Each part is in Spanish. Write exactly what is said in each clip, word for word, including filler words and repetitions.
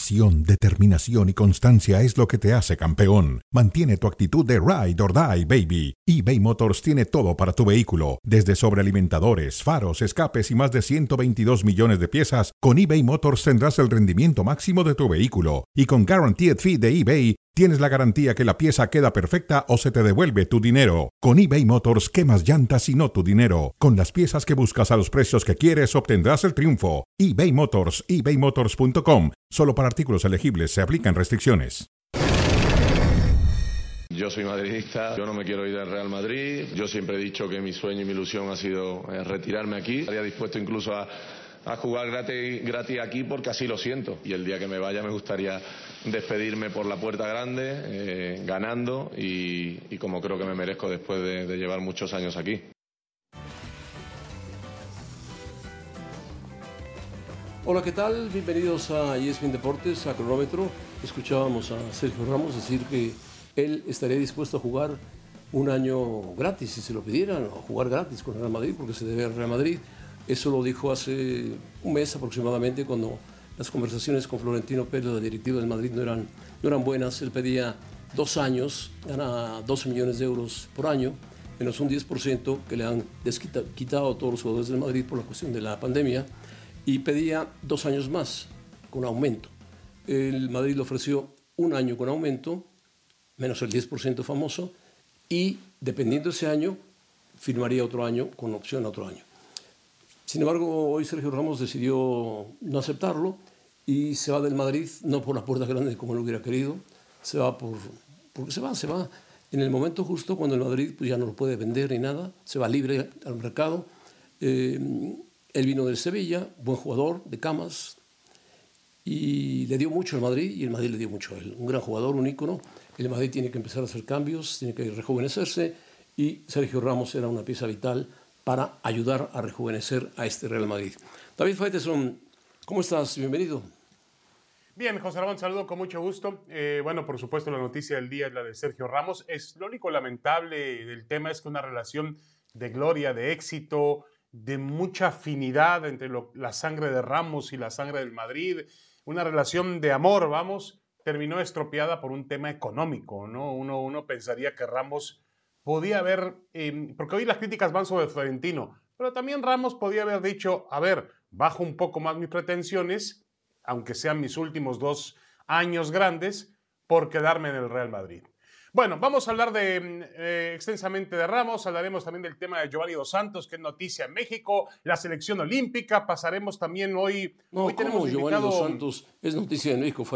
Pasión, determinación y constancia es lo que te hace campeón. Mantiene tu actitud de ride or die, baby. eBay Motors tiene todo para tu vehículo, desde sobrealimentadores, faros, escapes y más de ciento veintidós millones de piezas. Con eBay Motors tendrás el rendimiento máximo de tu vehículo. Y con Guaranteed Fee de eBay, tienes la garantía que la pieza queda perfecta o se te devuelve tu dinero. Con eBay Motors, quemas llantas y no tu dinero. Con las piezas que buscas a los precios que quieres, obtendrás el triunfo. eBay Motors, ebay motors punto com. Solo para artículos elegibles se aplican restricciones. Yo soy madridista, yo no me quiero ir del Real Madrid. Yo siempre he dicho que mi sueño y mi ilusión ha sido eh, retirarme aquí. Estaría dispuesto incluso a, a jugar gratis, gratis aquí porque así lo siento. Y el día que me vaya me gustaría despedirme por la puerta grande, eh, ganando y, y como creo que me merezco después de, de llevar muchos años aquí. Hola, ¿qué tal? Bienvenidos a E S P N Deportes, a Cronómetro. Escuchábamos a Sergio Ramos decir que él estaría dispuesto a jugar un año gratis, si se lo pidieran, o jugar gratis con el Real Madrid, porque se debe al Real Madrid. Eso lo dijo hace un mes aproximadamente, cuando las conversaciones con Florentino Pérez, la directiva del Madrid, no eran, no eran buenas. Él pedía dos años, gana doce millones de euros por año, menos un diez por ciento que le han quitado a todos los jugadores del Madrid por la cuestión de la pandemia, y pedía dos años más, con aumento. El Madrid le ofreció un año con aumento, menos el diez por ciento famoso, y dependiendo de ese año, firmaría otro año con opción a otro año. Sin embargo, hoy Sergio Ramos decidió no aceptarlo y se va del Madrid, no por la puerta grande como él hubiera querido, se va por, porque se va, se va en el momento justo cuando el Madrid pues, ya no lo puede vender ni nada, se va libre al mercado. Eh, él vino del Sevilla, buen jugador, de camas, y le dio mucho al Madrid y el Madrid le dio mucho a él. Un gran jugador, un ícono. El Madrid tiene que empezar a hacer cambios, tiene que rejuvenecerse, y Sergio Ramos era una pieza vital para ayudar a rejuvenecer a este Real Madrid. David Faitelson, ¿cómo estás? Bienvenido. Bien, José Ramón, saludo con mucho gusto. Eh, bueno, por supuesto, la noticia del día es la de Sergio Ramos. Es lo único lamentable del tema es que una relación de gloria, de éxito, de mucha afinidad entre lo, la sangre de Ramos y la sangre del Madrid, una relación de amor, vamos, terminó estropeada por un tema económico, ¿no? Uno, uno pensaría que Ramos podía haber, eh, porque hoy las críticas van sobre Florentino, pero también Ramos podía haber dicho, a ver, bajo un poco más mis pretensiones, aunque sean mis últimos dos años grandes, por quedarme en el Real Madrid. Bueno, vamos a hablar de, eh, extensamente de Ramos, hablaremos también del tema de Giovanni Dos Santos, que es noticia en México, la selección olímpica, pasaremos también hoy... No, hoy ¿cómo tenemos Giovanni invitado... Dos Santos es noticia en México?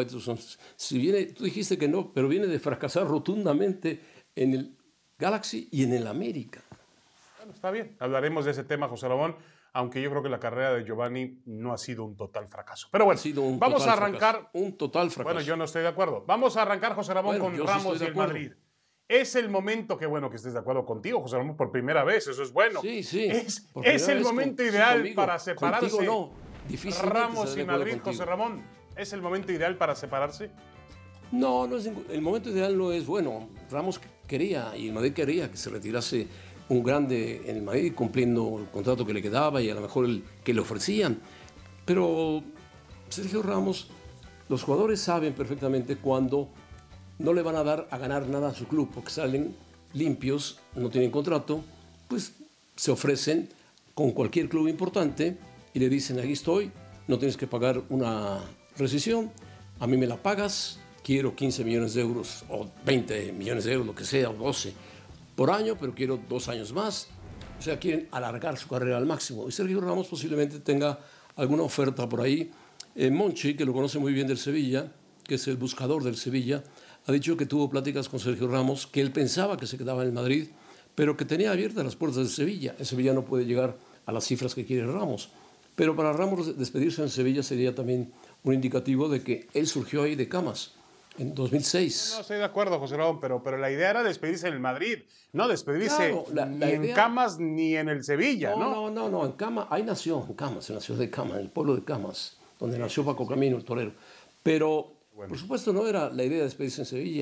Si viene, tú dijiste que no, pero viene de fracasar rotundamente en el Galaxy y en el América. Bueno, está bien, hablaremos de ese tema, José Ramón, aunque yo creo que la carrera de Giovanni no ha sido un total fracaso. Pero bueno, vamos a arrancar... Fracaso, un total fracaso. Bueno, yo no estoy de acuerdo. Vamos a arrancar, José Ramón, bueno, con Ramos sí y el Madrid. Es el momento, qué bueno que estés de acuerdo contigo, José Ramón, por primera vez, eso es bueno. Sí, sí. Es, es el momento con, ideal sí, conmigo, para separarse. Contigo no. Difícilmente Ramos y Madrid, José Ramón, ¿es el momento ideal para separarse? No, no es, el momento ideal no es bueno. Ramos quería y el Madrid quería que se retirase un grande en el Madrid, cumpliendo el contrato que le quedaba y a lo mejor el que le ofrecían. Pero Sergio Ramos, los jugadores saben perfectamente cuando no le van a dar a ganar nada a su club, porque salen limpios, no tienen contrato, pues se ofrecen con cualquier club importante y le dicen, aquí estoy, no tienes que pagar una rescisión, a mí me la pagas, quiero quince millones de euros o veinte millones de euros, lo que sea, o doce por año, pero quiero dos años más. O sea, quieren alargar su carrera al máximo. Y Sergio Ramos posiblemente tenga alguna oferta por ahí. Eh, Monchi, que lo conoce muy bien del Sevilla, que es el buscador del Sevilla, ha dicho que tuvo pláticas con Sergio Ramos, que él pensaba que se quedaba en el Madrid, pero que tenía abiertas las puertas del Sevilla. El Sevilla no puede llegar a las cifras que quiere Ramos. Pero para Ramos despedirse en Sevilla sería también un indicativo de que él surgió ahí de camas. En dos mil seis. No, no estoy de acuerdo, José Ramón, pero, pero la idea era despedirse en el Madrid, no despedirse claro, la, ni la en idea... Camas ni en el Sevilla, ¿no? No, no, no, no, en Camas, ahí nació, en Camas, en la ciudad de Camas, en el pueblo de Camas, donde nació Paco Camino, el torero. Pero, bueno, por supuesto, no era la idea de despedirse en Sevilla.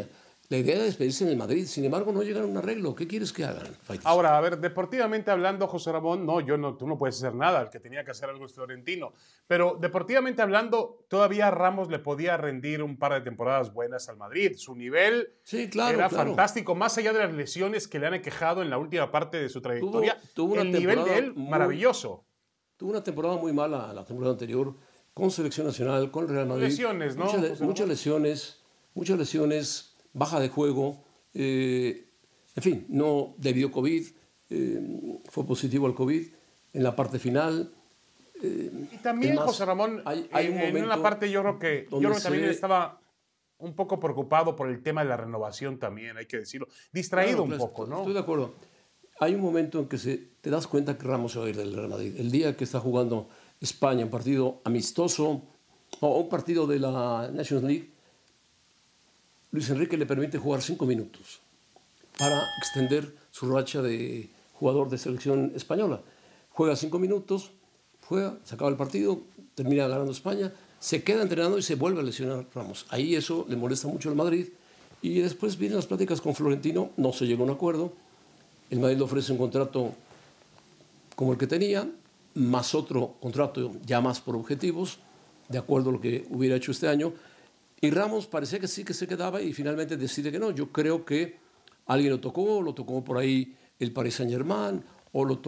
La idea era despedirse en el Madrid, sin embargo no llegaron a un arreglo. ¿Qué quieres que hagan, Faitelson? Ahora, a ver, deportivamente hablando, José Ramón, no, yo no, tú no puedes hacer nada, el que tenía que hacer algo es Florentino. Pero deportivamente hablando, todavía Ramos le podía rendir un par de temporadas buenas al Madrid. Su nivel sí, claro, era claro. fantástico, más allá de las lesiones que le han aquejado en la última parte de su trayectoria. Tuvo, tuvo una el nivel de él, muy, maravilloso. Tuvo una temporada muy mala la temporada anterior, con selección nacional, con Real Madrid. Lesiones, ¿no? Muchas, muchas lesiones, muchas lesiones, baja de juego. Eh, en fin, no debió COVID, eh, fue positivo al COVID en la parte final. Eh, y también, más, José Ramón, hay, hay en, un en una parte yo creo que, yo creo que también ve... estaba un poco preocupado por el tema de la renovación también, hay que decirlo. Distraído claro, un poco, ¿no? Estoy de acuerdo. Hay un momento en que se, te das cuenta que Ramos se va a ir del Real Madrid. El día que está jugando España, un partido amistoso, o un partido de la Nations League, Luis Enrique le permite jugar cinco minutos para extender su racha de jugador de selección española. Juega cinco minutos, juega, se acaba el partido, termina ganando España, se queda entrenando y se vuelve a lesionar Ramos. Ahí eso le molesta mucho al Madrid. Y después vienen las pláticas con Florentino, no se llegó a un acuerdo. El Madrid le ofrece un contrato como el que tenía, más otro contrato ya más por objetivos, de acuerdo a lo que hubiera hecho este año. Y Ramos parecía que sí que se quedaba y finalmente decide que no. Yo creo que alguien lo tocó, lo tocó por ahí el Paris Saint-Germain o lo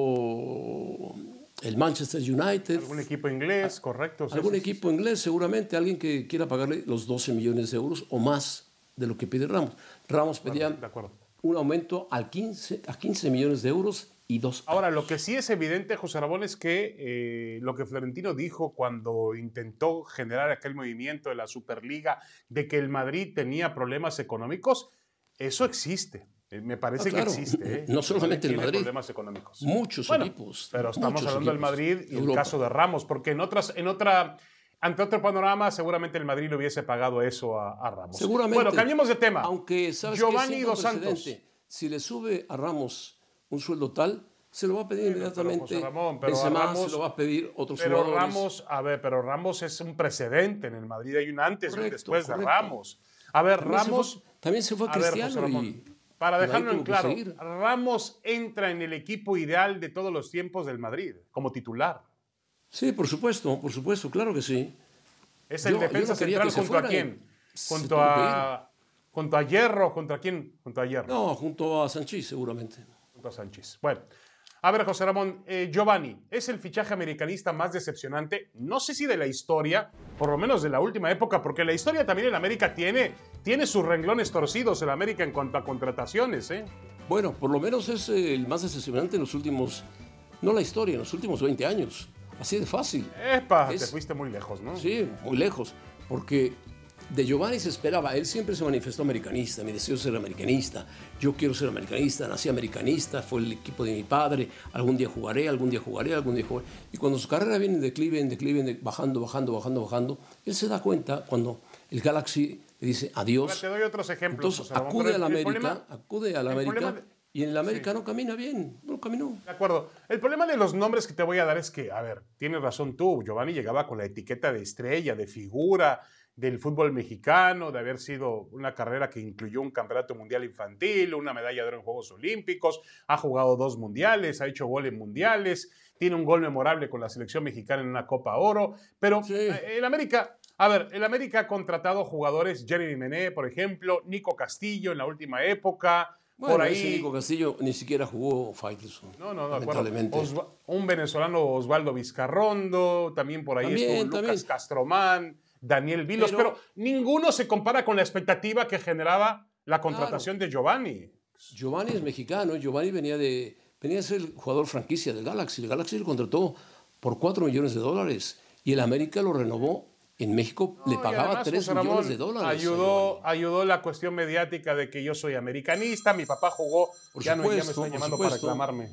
tocó el Manchester United. Algún equipo inglés, correcto. Algún sí, equipo sí. inglés, seguramente, alguien que quiera pagarle los doce millones de euros o más de lo que pide Ramos. Ramos pedía De acuerdo. un aumento al quince, a quince millones de euros y dos. Ahora, lo que sí es evidente, José Ramón, es que eh, lo que Florentino dijo cuando intentó generar aquel movimiento de la Superliga, de que el Madrid tenía problemas económicos, eso existe. Eh, me parece Ah, claro. que existe. ¿eh? No solamente el Tiene Madrid. problemas económicos. Muchos Bueno, equipos. Pero estamos muchos hablando del equipos. Madrid y el Europa. caso de Ramos, porque en otras, en otra, ante otro panorama, seguramente el Madrid le hubiese pagado eso a, a Ramos. Seguramente. Bueno, cambiemos de tema. Aunque, ¿sabes Giovanni qué? Dos Siendo Santos. precedente, si le sube a Ramos un sueldo tal, se lo va a pedir Bueno, inmediatamente. pero, José Ramón, pero Benzema a Ramos- se lo va a pedir otros Pero jugadores. Ramos, a ver, pero Ramos es un precedente en el Madrid. Hay un antes y un Correcto, después de correcto. Ramos. A ver, También se Ramos. fue- también se fue a ver, José Cristiano Ramón, y- para y ahí dejarlo en tuvo que claro, seguir. Ramos entra en el equipo ideal de todos los tiempos del Madrid, como titular. Sí, por supuesto, por supuesto, claro que sí. Es el Yo- yo defensa no quería central que se junto a fuera, quién? se Junto tuvo que a, junto a Hierro, ¿contra quién? Junto a Hierro, No, junto a Sanchís, seguramente. junto a Sánchez. Bueno, a ver, José Ramón, eh, Giovanni, ¿es el fichaje americanista más decepcionante? No sé si de la historia, por lo menos de la última época, porque la historia también en América tiene, tiene sus renglones torcidos en América en cuanto a contrataciones, ¿eh? Bueno, por lo menos es eh, el más decepcionante en los últimos, no la historia, en los últimos veinte años. Así de fácil. Epa, Es- te fuiste muy lejos, ¿no? Sí, muy lejos. Porque de Giovanni se esperaba, él siempre se manifestó americanista, mi deseo es ser americanista, yo quiero ser americanista, nací americanista, fue el equipo de mi padre, algún día jugaré, algún día jugaré, algún día jugaré. Y cuando su carrera viene en declive, en declive, en de- bajando, bajando, bajando, bajando, él se da cuenta cuando el Galaxy le dice Ahora adiós. te doy otros ejemplos, Entonces José Ramón, acude pero a la el América, problema- acude a la el América problema de- y en la América Sí. no camina bien, no caminó. De acuerdo. El problema de los nombres que te voy a dar es que, a ver, tienes razón tú, Giovanni llegaba con la etiqueta de estrella, de figura del fútbol mexicano, de haber sido una carrera que incluyó un campeonato mundial infantil, una medalla de oro en Juegos Olímpicos, ha jugado dos mundiales, ha hecho gol en mundiales, tiene un gol memorable con la selección mexicana en una Copa Oro, pero Sí. eh, el América, a ver, el América ha contratado jugadores, Jeremy Mené, por ejemplo, Nico Castillo en la última época, Bueno, por ese ahí... Nico Castillo ni siquiera jugó Faitelson. No, no, de acuerdo. lamentablemente. Osva- un venezolano, Osvaldo Vizcarrondo, también por ahí También, estuvo Lucas también. Castromán, Daniel Vilos, pero, Pero- ninguno se compara con la expectativa que generaba la contratación de Giovanni. Giovanni es mexicano, Giovanni venía de, venía a ser el jugador franquicia del Galaxy. El Galaxy lo contrató por cuatro millones de dólares y el América lo renovó. En México le No, y pagaba además, tres José Ramón, millones de dólares. a Ayudó, Giovanni. ayudó la cuestión mediática de que yo soy americanista, mi papá jugó, Por ya, no, ya me supuesto, están por llamando para supuesto. reclamarme.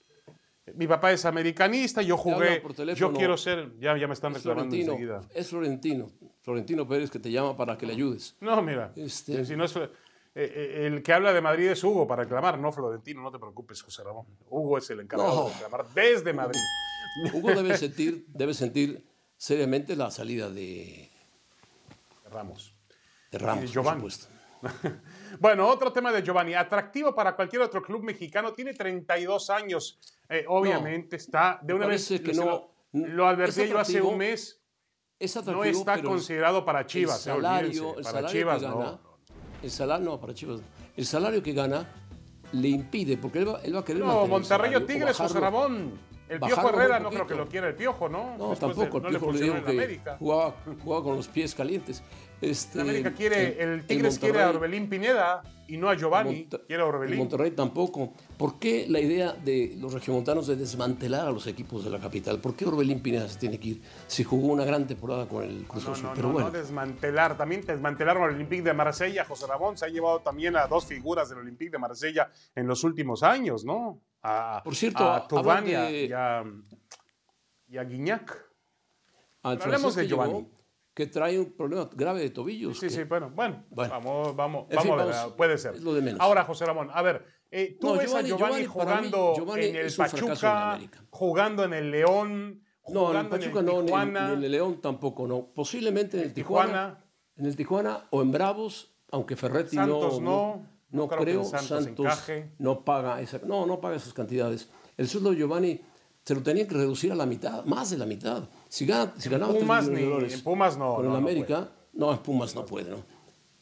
Mi papá es americanista, yo jugué, hablan por teléfono. yo quiero ser, ya, ya me están Es reclamando Florentino, enseguida. es Florentino, Florentino Pérez que te llama para que le ayudes. No, mira, Este- eh, si no es, eh, eh, el que habla de Madrid es Hugo para reclamar, no Florentino, no te preocupes, José Ramón. Hugo es el encargado No. de reclamar desde Madrid. Hugo debe sentir, debe sentir seriamente la salida de, Ramos. de Ramos, Y por Giovanni. supuesto. Bueno, otro tema de Giovanni, atractivo para cualquier otro club mexicano, tiene treinta y dos años, eh, obviamente no, está, de una vez, que no, lo, lo advertí yo hace un mes, es no está considerado para Chivas. El salario, el para salario Chivas que gana, no. El salario, no, para Chivas, el salario que gana le impide, porque él va, él va a querer No, Monterrey o Tigres, José Ramón. El Piojo Herrera no creo que lo quiera el Piojo, ¿no? No, Después tampoco. De, el no Piojo le le dijo que América. Jugaba, jugaba con los pies calientes. Este, el América quiere, el, el Tigres el quiere a Orbelín Pineda y no a Giovanni, Monta quiere a Orbelín. Monterrey tampoco. ¿Por qué la idea de los regiomontanos de desmantelar a los equipos de la capital? ¿Por qué Orbelín Pineda se tiene que ir si jugó una gran temporada con el Cruz Azul? No, no, Pero no, bueno. no desmantelar. También desmantelaron al Olympique de Marsella, José Ramón. Se ha llevado también a dos figuras del Olympique de Marsella en los últimos años, ¿no? A, Por cierto, a Tubán de... y a... y a Guiñac. Hablemos de Giovanni, que trae un problema grave de tobillos. Sí, que... sí, bueno, bueno, bueno, vamos, vamos, en vamos fin, a ver, vamos, puede ser. Es lo de menos. Ahora, José Ramón, a ver, eh, tú no, ves Giovanni, a Giovanni, Giovanni jugando mí, Giovanni en el Pachuca, en jugando en el León, no, en el Pachuca en el no, Tijuana, ni, ni en el León tampoco, no. Posiblemente en el Tijuana, Tijuana, en el Tijuana o en Bravos, aunque Ferretti Santos no, no, no, no creo, creo Santos, Santos no paga esa, no, no paga esas cantidades. El sueldo de Giovanni se lo tenían que reducir a la mitad, más de la mitad. Si, gana, si ganaba Pumas, ni, en Pumas no. Con no, el no América, puede. no, en Pumas no puede, ¿no?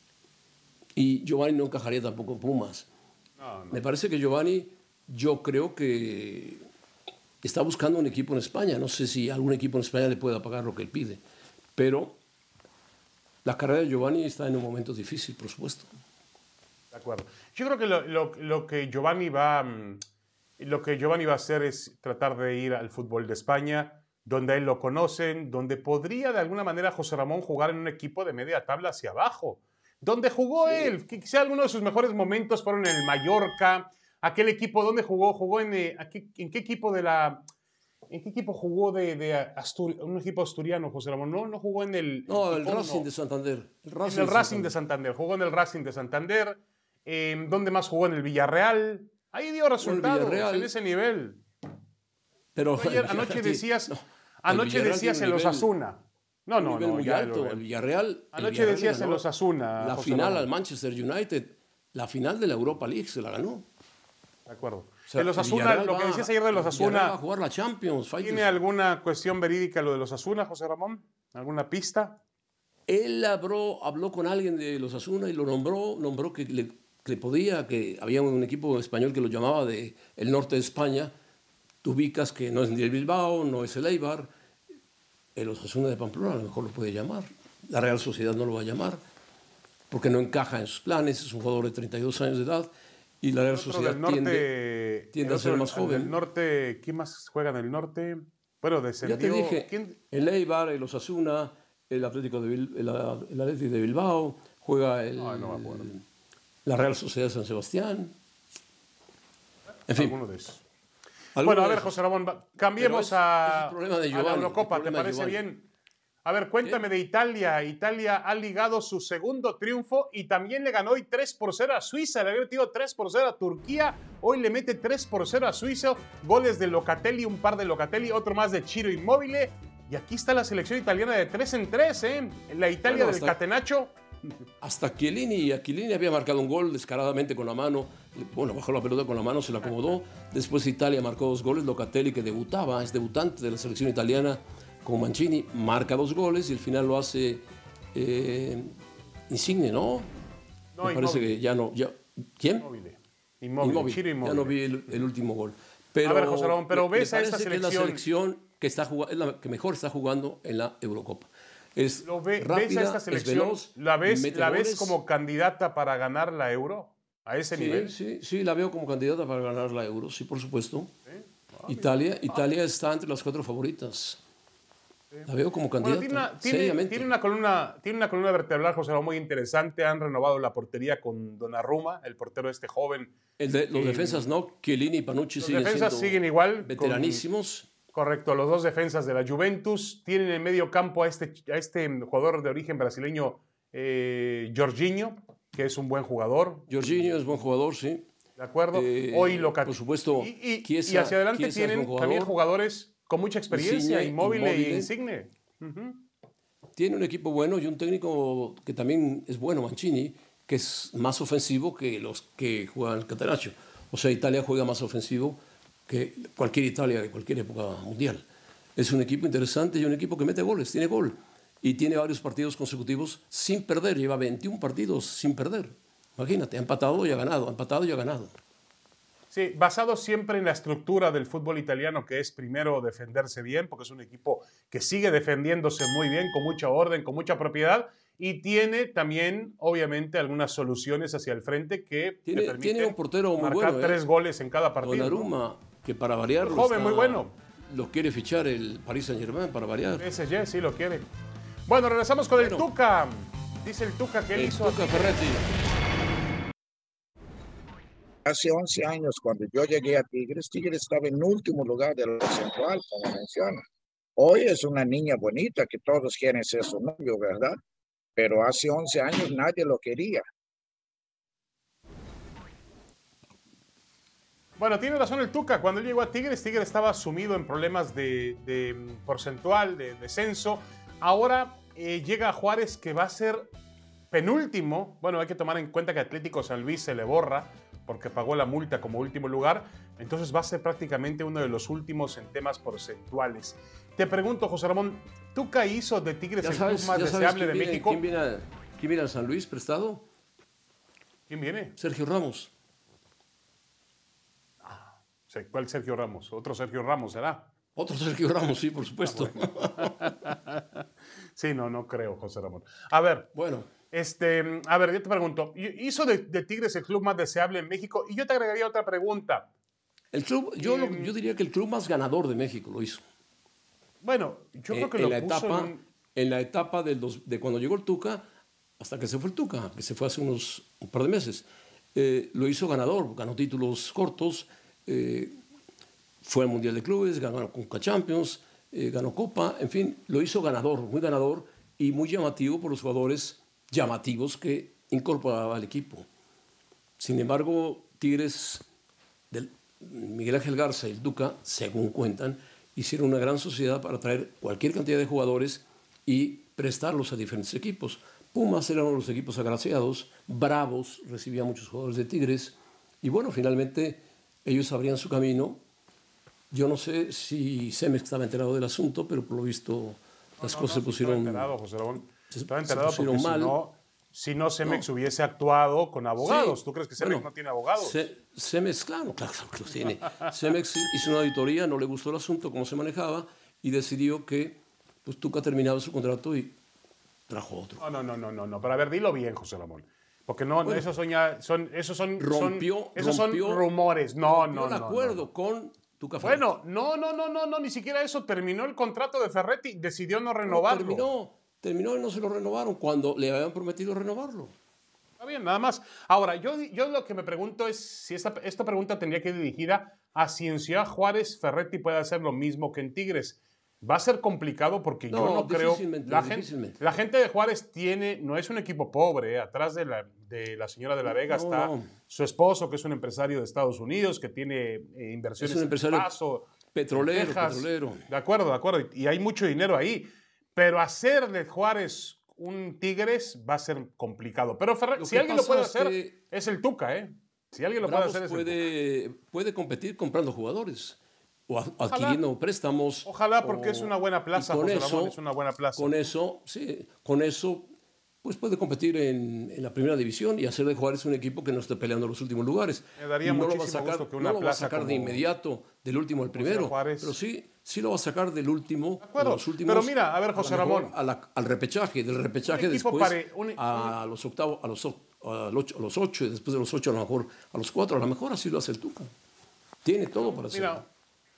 Y Giovanni no encajaría tampoco en Pumas. No, no. Me parece que Giovanni, yo creo que está buscando un equipo en España. No sé si algún equipo en España le pueda pagar lo que él pide. Pero la carrera de Giovanni está en un momento difícil, por supuesto. De acuerdo. Yo creo que lo, lo, lo que Giovanni va... Lo que Giovanni va a hacer es tratar de ir al fútbol de España, donde a él lo conocen, donde podría de alguna manera José Ramón jugar en un equipo de media tabla hacia abajo. Donde jugó sí. él, quizá algunos de sus mejores momentos fueron en el Mallorca, aquel equipo, ¿dónde jugó? Jugó en, eh, aquí, ¿en qué equipo de la... ¿En qué equipo jugó de, de Astur, un equipo asturiano, José Ramón? No, no jugó en el... No, el, el Racing no. de Santander. El Racing, en el de, Racing Santander. de Santander. Jugó en el Racing de Santander. Eh, ¿Dónde más jugó? En el Villarreal. Ahí dio resultados en ese nivel. Pero ayer, anoche decías, no, anoche decías en los Osasuna. No, no, no. Muy ya alto. El Villarreal. Anoche el Villarreal decías en los Osasuna. La José final Ramón. al Manchester United, la final de la Europa League se la ganó. De acuerdo. O sea, de los Osasuna, lo que decías ayer de los Osasuna. Va a jugar la Champions. ¿Tiene alguna cuestión verídica lo de los Osasuna, José Ramón? ¿Alguna pista? Él habló, habló con alguien de los Osasuna y lo nombró, nombró que le que podía, que había un equipo español que lo llamaba de el norte de España. Tú ubicas que no es ni el Bilbao, no es el Eibar, el Osasuna de Pamplona a lo mejor lo puede llamar. La Real Sociedad no lo va a llamar, porque no encaja en sus planes, es un jugador de treinta y dos años de edad, y la Real Sociedad norte, tiende, tiende a ser más joven. El norte, ¿quién más juega en el norte? Bueno, descendió... Ya te dije, ¿quién? el Eibar, el Osasuna, el Atlético de, Bil, el, el Atlético de Bilbao, juega el... No, no me acuerdo. La Real Sociedad de San Sebastián. En fin. Alguno de esos. Bueno, a ver, José Ramón, cambiemos es, a, es de Giovanni, a la Eurocopa, ¿te parece bien? A ver, cuéntame ¿Qué? de Italia. Italia ha ligado su segundo triunfo y también le ganó hoy tres por cero a Suiza. Le había metido tres por cero a Turquía. Hoy le mete tres por cero a Suiza. Goles de Locatelli, un par de Locatelli, otro más de Ciro Immobile. Y aquí está la selección italiana de tres en tres, ¿eh? La Italia bueno, del Catenaccio. Hasta Chiellini, y a Chiellini había marcado un gol descaradamente con la mano, bueno, bajó la pelota con la mano, se la acomodó, después Italia marcó dos goles, Locatelli que debutaba, es debutante de la selección italiana con Mancini, marca dos goles y el final lo hace eh, Insigne, ¿no? No, me parece que ya no, ya, ¿quién? Inmóvil, Inmóvil, Inmóvil. Inmóvil. Ya no vi el, el último gol. Pero, a ver, José Ramón, pero ves a esta selección... Que es la selección que, está jugando, es la que mejor está jugando en la Eurocopa. Es ¿Lo ve, rápida, ves a esta selección? veloz, ¿La ves, ¿la ves como candidata para ganar la Euro? ¿A ese sí, nivel? Sí, sí, la veo como candidata para ganar la Euro, sí, por supuesto. ¿Sí? Ah, Italia, Italia está entre las cuatro favoritas. Sí. La veo como candidata, bueno, tiene, una, tiene, seriamente. Tiene una, columna, tiene una columna vertebral, José Ramón, muy interesante. Han renovado la portería con Donnarumma, el portero este joven. El de, los eh, defensas no, Chiellini y Panucci los siguen defensas siendo siguen igual, veteranísimos. Con, correcto, los dos defensas de la Juventus. Tienen en medio campo a este, a este jugador de origen brasileño, eh, Jorginho, que es un buen jugador. Jorginho es buen jugador, sí. De acuerdo. Eh, Hoy lo Por supuesto. Y, y, Chiesa, y hacia adelante Chiesa tienen jugador, también jugadores con mucha experiencia, Immobile, Immobile y Insigne. Uh-huh. Tiene un equipo bueno y un técnico que también es bueno, Mancini, que es más ofensivo que los que juegan el Catenaccio. O sea, Italia juega más ofensivo que cualquier Italia de cualquier época mundial. Es un equipo interesante y un equipo que mete goles, tiene gol. Y tiene varios partidos consecutivos sin perder. Lleva veintiún partidos sin perder. Imagínate, ha empatado y ha ganado, ha empatado y ha ganado. Sí, basado siempre en la estructura del fútbol italiano, que es primero defenderse bien, porque es un equipo que sigue defendiéndose muy bien, con mucha orden, con mucha propiedad, y tiene también, obviamente, algunas soluciones hacia el frente que tiene, le permiten tiene un portero muy marcar bueno, tres ¿eh? goles en cada partido. Donnarumma, ¿no? Que para variar... Muy joven, está, muy bueno. Lo quiere fichar el Paris Saint-Germain para variar. P S G sí lo quiere. Bueno, regresamos con bueno, el Tuca. Dice el Tuca que él el hizo... Tuca Ferretti. Hace once años, cuando yo llegué a Tigres, Tigres estaba en último lugar de la central, como menciona. Hoy es una niña bonita que todos quieren ser su novio, ¿verdad? Pero hace once años nadie lo quería. Bueno, tiene razón el Tuca. Cuando él llegó a Tigres, Tigres estaba sumido en problemas de, de porcentual, de descenso. Ahora eh, llega a Juárez, que va a ser penúltimo. Bueno, hay que tomar en cuenta que Atlético San Luis se le borra porque pagó la multa como último lugar. Entonces va a ser prácticamente uno de los últimos en temas porcentuales. Te pregunto, José Ramón, ¿Tuca hizo de Tigres el club más deseable de viene, México? ¿Quién viene, a, ¿Quién viene al San Luis prestado? ¿Quién viene? Sergio Ramos. ¿Cuál Sergio Ramos? Otro Sergio Ramos, ¿será? Otro Sergio Ramos, sí, por supuesto. Ah, bueno. Sí, no, no creo, José Ramón. A ver, bueno. Este, a ver, yo te pregunto, hizo de, de Tigres el club más deseable en México, y yo te agregaría otra pregunta. El club, yo, eh, lo, yo diría que el club más ganador de México lo hizo. Bueno, yo creo que en lo la puso etapa, en, un... en la etapa de, los, de cuando llegó el Tuca hasta que se fue el Tuca, que se fue hace unos un par de meses. Eh, lo hizo ganador, ganó títulos cortos, eh, fue al Mundial de Clubes, ganó Conca Champions, eh, ganó Copa, en fin, lo hizo ganador, muy ganador y muy llamativo por los jugadores llamativos que incorporaba al equipo. Sin embargo, Tigres, del, Miguel Ángel Garza y el Tuca, según cuentan, hicieron una gran sociedad para traer cualquier cantidad de jugadores y prestarlos a diferentes equipos. Pumas eran uno de los equipos agraciados, Bravos recibía muchos jugadores de Tigres, y bueno, finalmente ellos abrían su camino. Yo no sé si Cemex estaba enterado del asunto, pero por lo visto las no, cosas no, se pusieron... Estaba enterado, José Ramón. Estaba se enterado porque mal. si no, si no Cemex no. hubiese actuado con abogados. Sí. ¿Tú crees que Cemex bueno, no tiene abogados? Ce Cemex, claro, claro, claro que los tiene. Cemex hizo una auditoría, no le gustó el asunto, cómo se manejaba, y decidió que pues, Tuca terminaba su contrato y trajo otro. No, no, no, no, no, no. Pero a ver, dilo bien, José Ramón. Porque no, bueno, esos son ya, son, esos son, rompió, son, esos rompió, son rumores. No, rompió no, el no. acuerdo no, no. con Tuca Ferretti. Bueno, no, no, no, no, no, ni siquiera eso. Terminó el contrato de Ferretti, decidió no renovarlo. No, terminó, terminó y no se lo renovaron cuando le habían prometido renovarlo. Está bien, nada más. Ahora, yo, yo lo que me pregunto es si esta, esta pregunta tendría que ir dirigida a si en Ciudad Juárez Ferretti puede hacer lo mismo que en Tigres. Va a ser complicado porque no, yo no creo... La gente, la gente de Juárez tiene, no es un equipo pobre. ¿eh? Atrás de la, de la señora de la Vega no, está no. su esposo, que es un empresario de Estados Unidos, que tiene eh, inversiones es un empresario en Paso, petrolero, en Texas. petrolero. De acuerdo, de acuerdo. Y hay mucho dinero ahí. Pero hacer de Juárez un Tigres va a ser complicado. Pero Ferretti, si alguien lo puede hacer, es, es el Tuca, ¿eh? Si alguien lo Bravos puede hacer, es puede, el Tuca. puede competir comprando jugadores o adquiriendo Ojalá. préstamos. Ojalá, porque o, es una buena plaza, con José eso, Ramón, es una buena plaza. Con eso, sí, con eso, pues puede competir en, en la primera división y hacer de Juárez un equipo que no esté peleando los últimos lugares. Me daría no muchísimo lo va a sacar, gusto que una no lo va a plaza sacar como, de inmediato del último al primero, pero sí, sí lo va a sacar del último, de acuerdo, de los últimos. Pero mira, a ver, José a Ramón. Mejor, a la, al repechaje, del repechaje después pare, un, a los octavos, a los, a, los, a los ocho, y después de los ocho a lo mejor a los cuatro, a lo mejor así lo hace el Tuca. Tiene todo para hacerlo. Mira,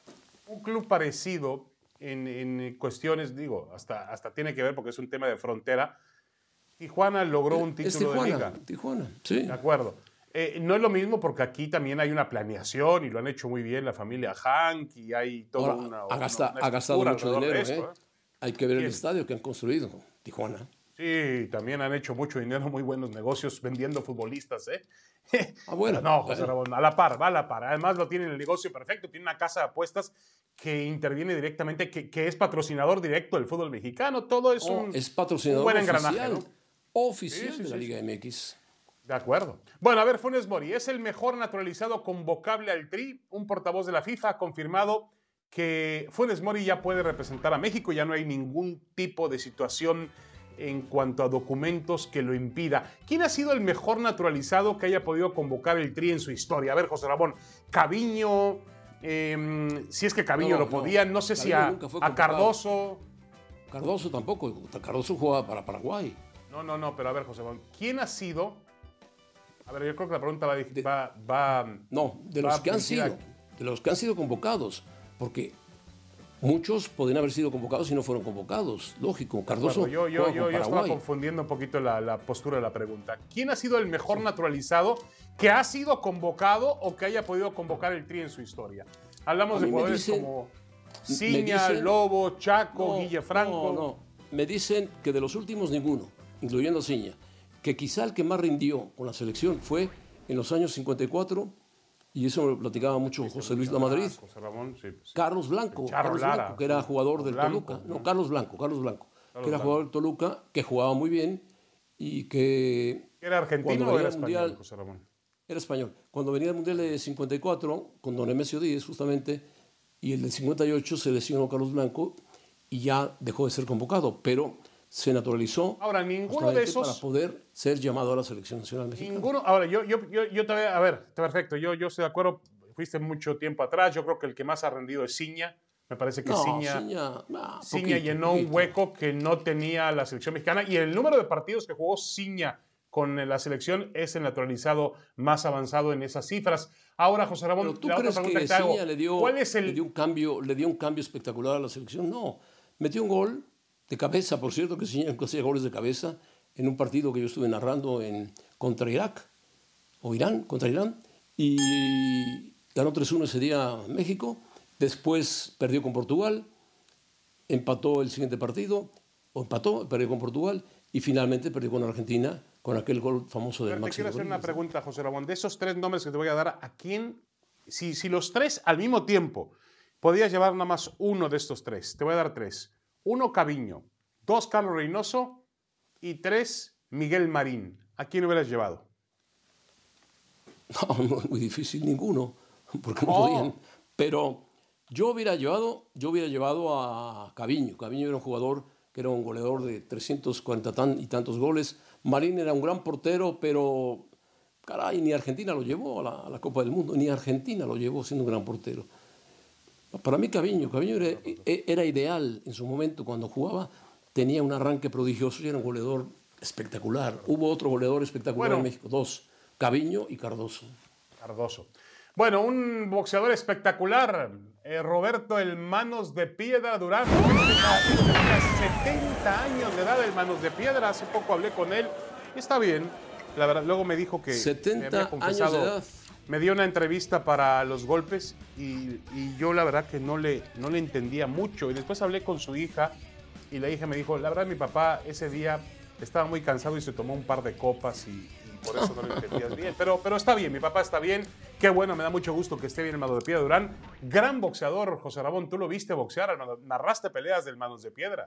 un club parecido en, en cuestiones, digo, hasta, hasta tiene que ver porque es un tema de frontera. Tijuana logró un título es Tijuana, de liga. Tijuana, sí. De acuerdo. Eh, no es lo mismo porque aquí también hay una planeación y lo han hecho muy bien la familia Hank y hay toda Ahora, una, ha, gasta, una, una ha gastado mucho dinero. esto, ¿eh? ¿eh? Hay que ver ¿Quién? el estadio que han construido, Tijuana. Sí, también han hecho mucho dinero, muy buenos negocios vendiendo futbolistas, ¿eh? Ah, bueno. No, José bueno. Ramón, a la par, va a la par. Además lo tienen el negocio perfecto, tiene una casa de apuestas que interviene directamente, que, que es patrocinador directo del fútbol mexicano. Todo es Oh, un, es patrocinador un buen oficial, engranaje, ¿no? oficial Sí, sí, de la sí, Liga sí. M X. De acuerdo. Bueno, a ver, Funes Mori, ¿es el mejor naturalizado convocable al Tri? Un portavoz de la FIFA ha confirmado que Funes Mori ya puede representar a México, ya no hay ningún tipo de situación en cuanto a documentos que lo impida. ¿Quién ha sido el mejor naturalizado que haya podido convocar el Tri en su historia? A ver, José Ramón, Caviño, eh, si es que Caviño no, lo podía, no, no sé Caviño si a, a Cardoso. Cardoso tampoco, Cardoso jugaba para Paraguay. No, no, no, pero a ver, José Ramón, ¿quién ha sido? A ver, yo creo que la pregunta va... De, va, va no, de los que han sido, a... de los que han sido convocados, porque muchos podrían haber sido convocados y no fueron convocados, lógico. Cardoso bueno, yo, yo, yo, yo estaba confundiendo un poquito la, la postura de la pregunta. ¿Quién ha sido el mejor sí. naturalizado que ha sido convocado o que haya podido convocar el Tri en su historia? Hablamos de jugadores dicen, como Ciña, dicen, Lobo, Chaco, no, Guille Franco. No, no, me dicen que de los últimos ninguno, incluyendo a Ciña, que quizá el que más rindió con la selección fue en los años cincuenta y cuatro, y eso me lo platicaba mucho José Luis Lamadrid, José Ramón, sí, pues, Carlos Blanco, Carlos Lara, Blanco, que era jugador del Blanco, Toluca, no, Carlos Blanco, Carlos Blanco, Carlos que era jugador del Toluca, que jugaba muy bien y que... ¿Era argentino o era español, mundial, José Ramón? Era español. Cuando venía el Mundial de cincuenta y cuatro, con don Nemesio Díez justamente, y el del cincuenta y ocho se lesionó Carlos Blanco y ya dejó de ser convocado, pero... se naturalizó. Ahora, ninguno de esos... para poder ser llamado a la selección nacional mexicana. Ninguno... Ahora, yo, yo, yo, yo te voy a... A ver, perfecto, yo, yo estoy de acuerdo, fuiste mucho tiempo atrás, yo creo que el que más ha rendido es Ciña, me parece que no, Ciña, Ciña, nah, Ciña poquito, llenó poquito. un hueco que no tenía la selección mexicana, y el número de partidos que jugó Ciña con la selección es el naturalizado más avanzado en esas cifras. Ahora, José Ramón, ¿Pero tú la crees otra que que te hago, Ciña le dio, ¿cuál es el... le dio un cambio, le dio un cambio espectacular a la selección? No, metió un gol de cabeza, por cierto, que Ciña hacía goles de cabeza en un partido que yo estuve narrando en, contra Irak, o Irán, contra Irán, y ganó tres uno ese día México, después perdió con Portugal, empató el siguiente partido, o empató, perdió con Portugal, y finalmente perdió con Argentina, con aquel gol famoso del Máximo. Te quiero hacer una pregunta, José Ramón, de esos tres nombres que te voy a dar, ¿a quién, si, si los tres al mismo tiempo, podías llevar nada más uno de estos tres? Te voy a dar tres. Uno, Caviño. Dos, Carlos Reynoso. Y tres, Miguel Marín. ¿A quién hubieras llevado? No, no es muy difícil ninguno, porque no oh. podían. Pero yo hubiera llevado, yo hubiera llevado a Caviño. Caviño era un jugador que era un goleador de trescientos cuarenta y tantos goles. Marín era un gran portero, pero caray, ni Argentina lo llevó a la, a la Copa del Mundo, ni Argentina lo llevó siendo un gran portero. Para mí Caviño, Caviño era, era ideal en su momento cuando jugaba, tenía un arranque prodigioso y era un goleador espectacular. Hubo otro goleador espectacular bueno, en México, dos, Caviño y Cardoso. Cardoso. Bueno, un boxeador espectacular, eh, Roberto el Manos de Piedra Durán, tenía setenta años de edad, el Manos de Piedra, hace poco hablé con él, y está bien, la verdad, luego me dijo que setenta me había confesado, años de edad. Me dio una entrevista para Los Golpes y, y yo la verdad que no le, no le entendía mucho. Y después hablé con su hija y la hija me dijo, la verdad mi papá ese día estaba muy cansado y se tomó un par de copas y, y por eso no lo entendías bien. Pero, pero está bien, mi papá está bien. Qué bueno, me da mucho gusto que esté bien el Manos de Piedra Durán. Gran boxeador, José Ramón, tú lo viste boxear, narraste peleas del Manos de Piedra.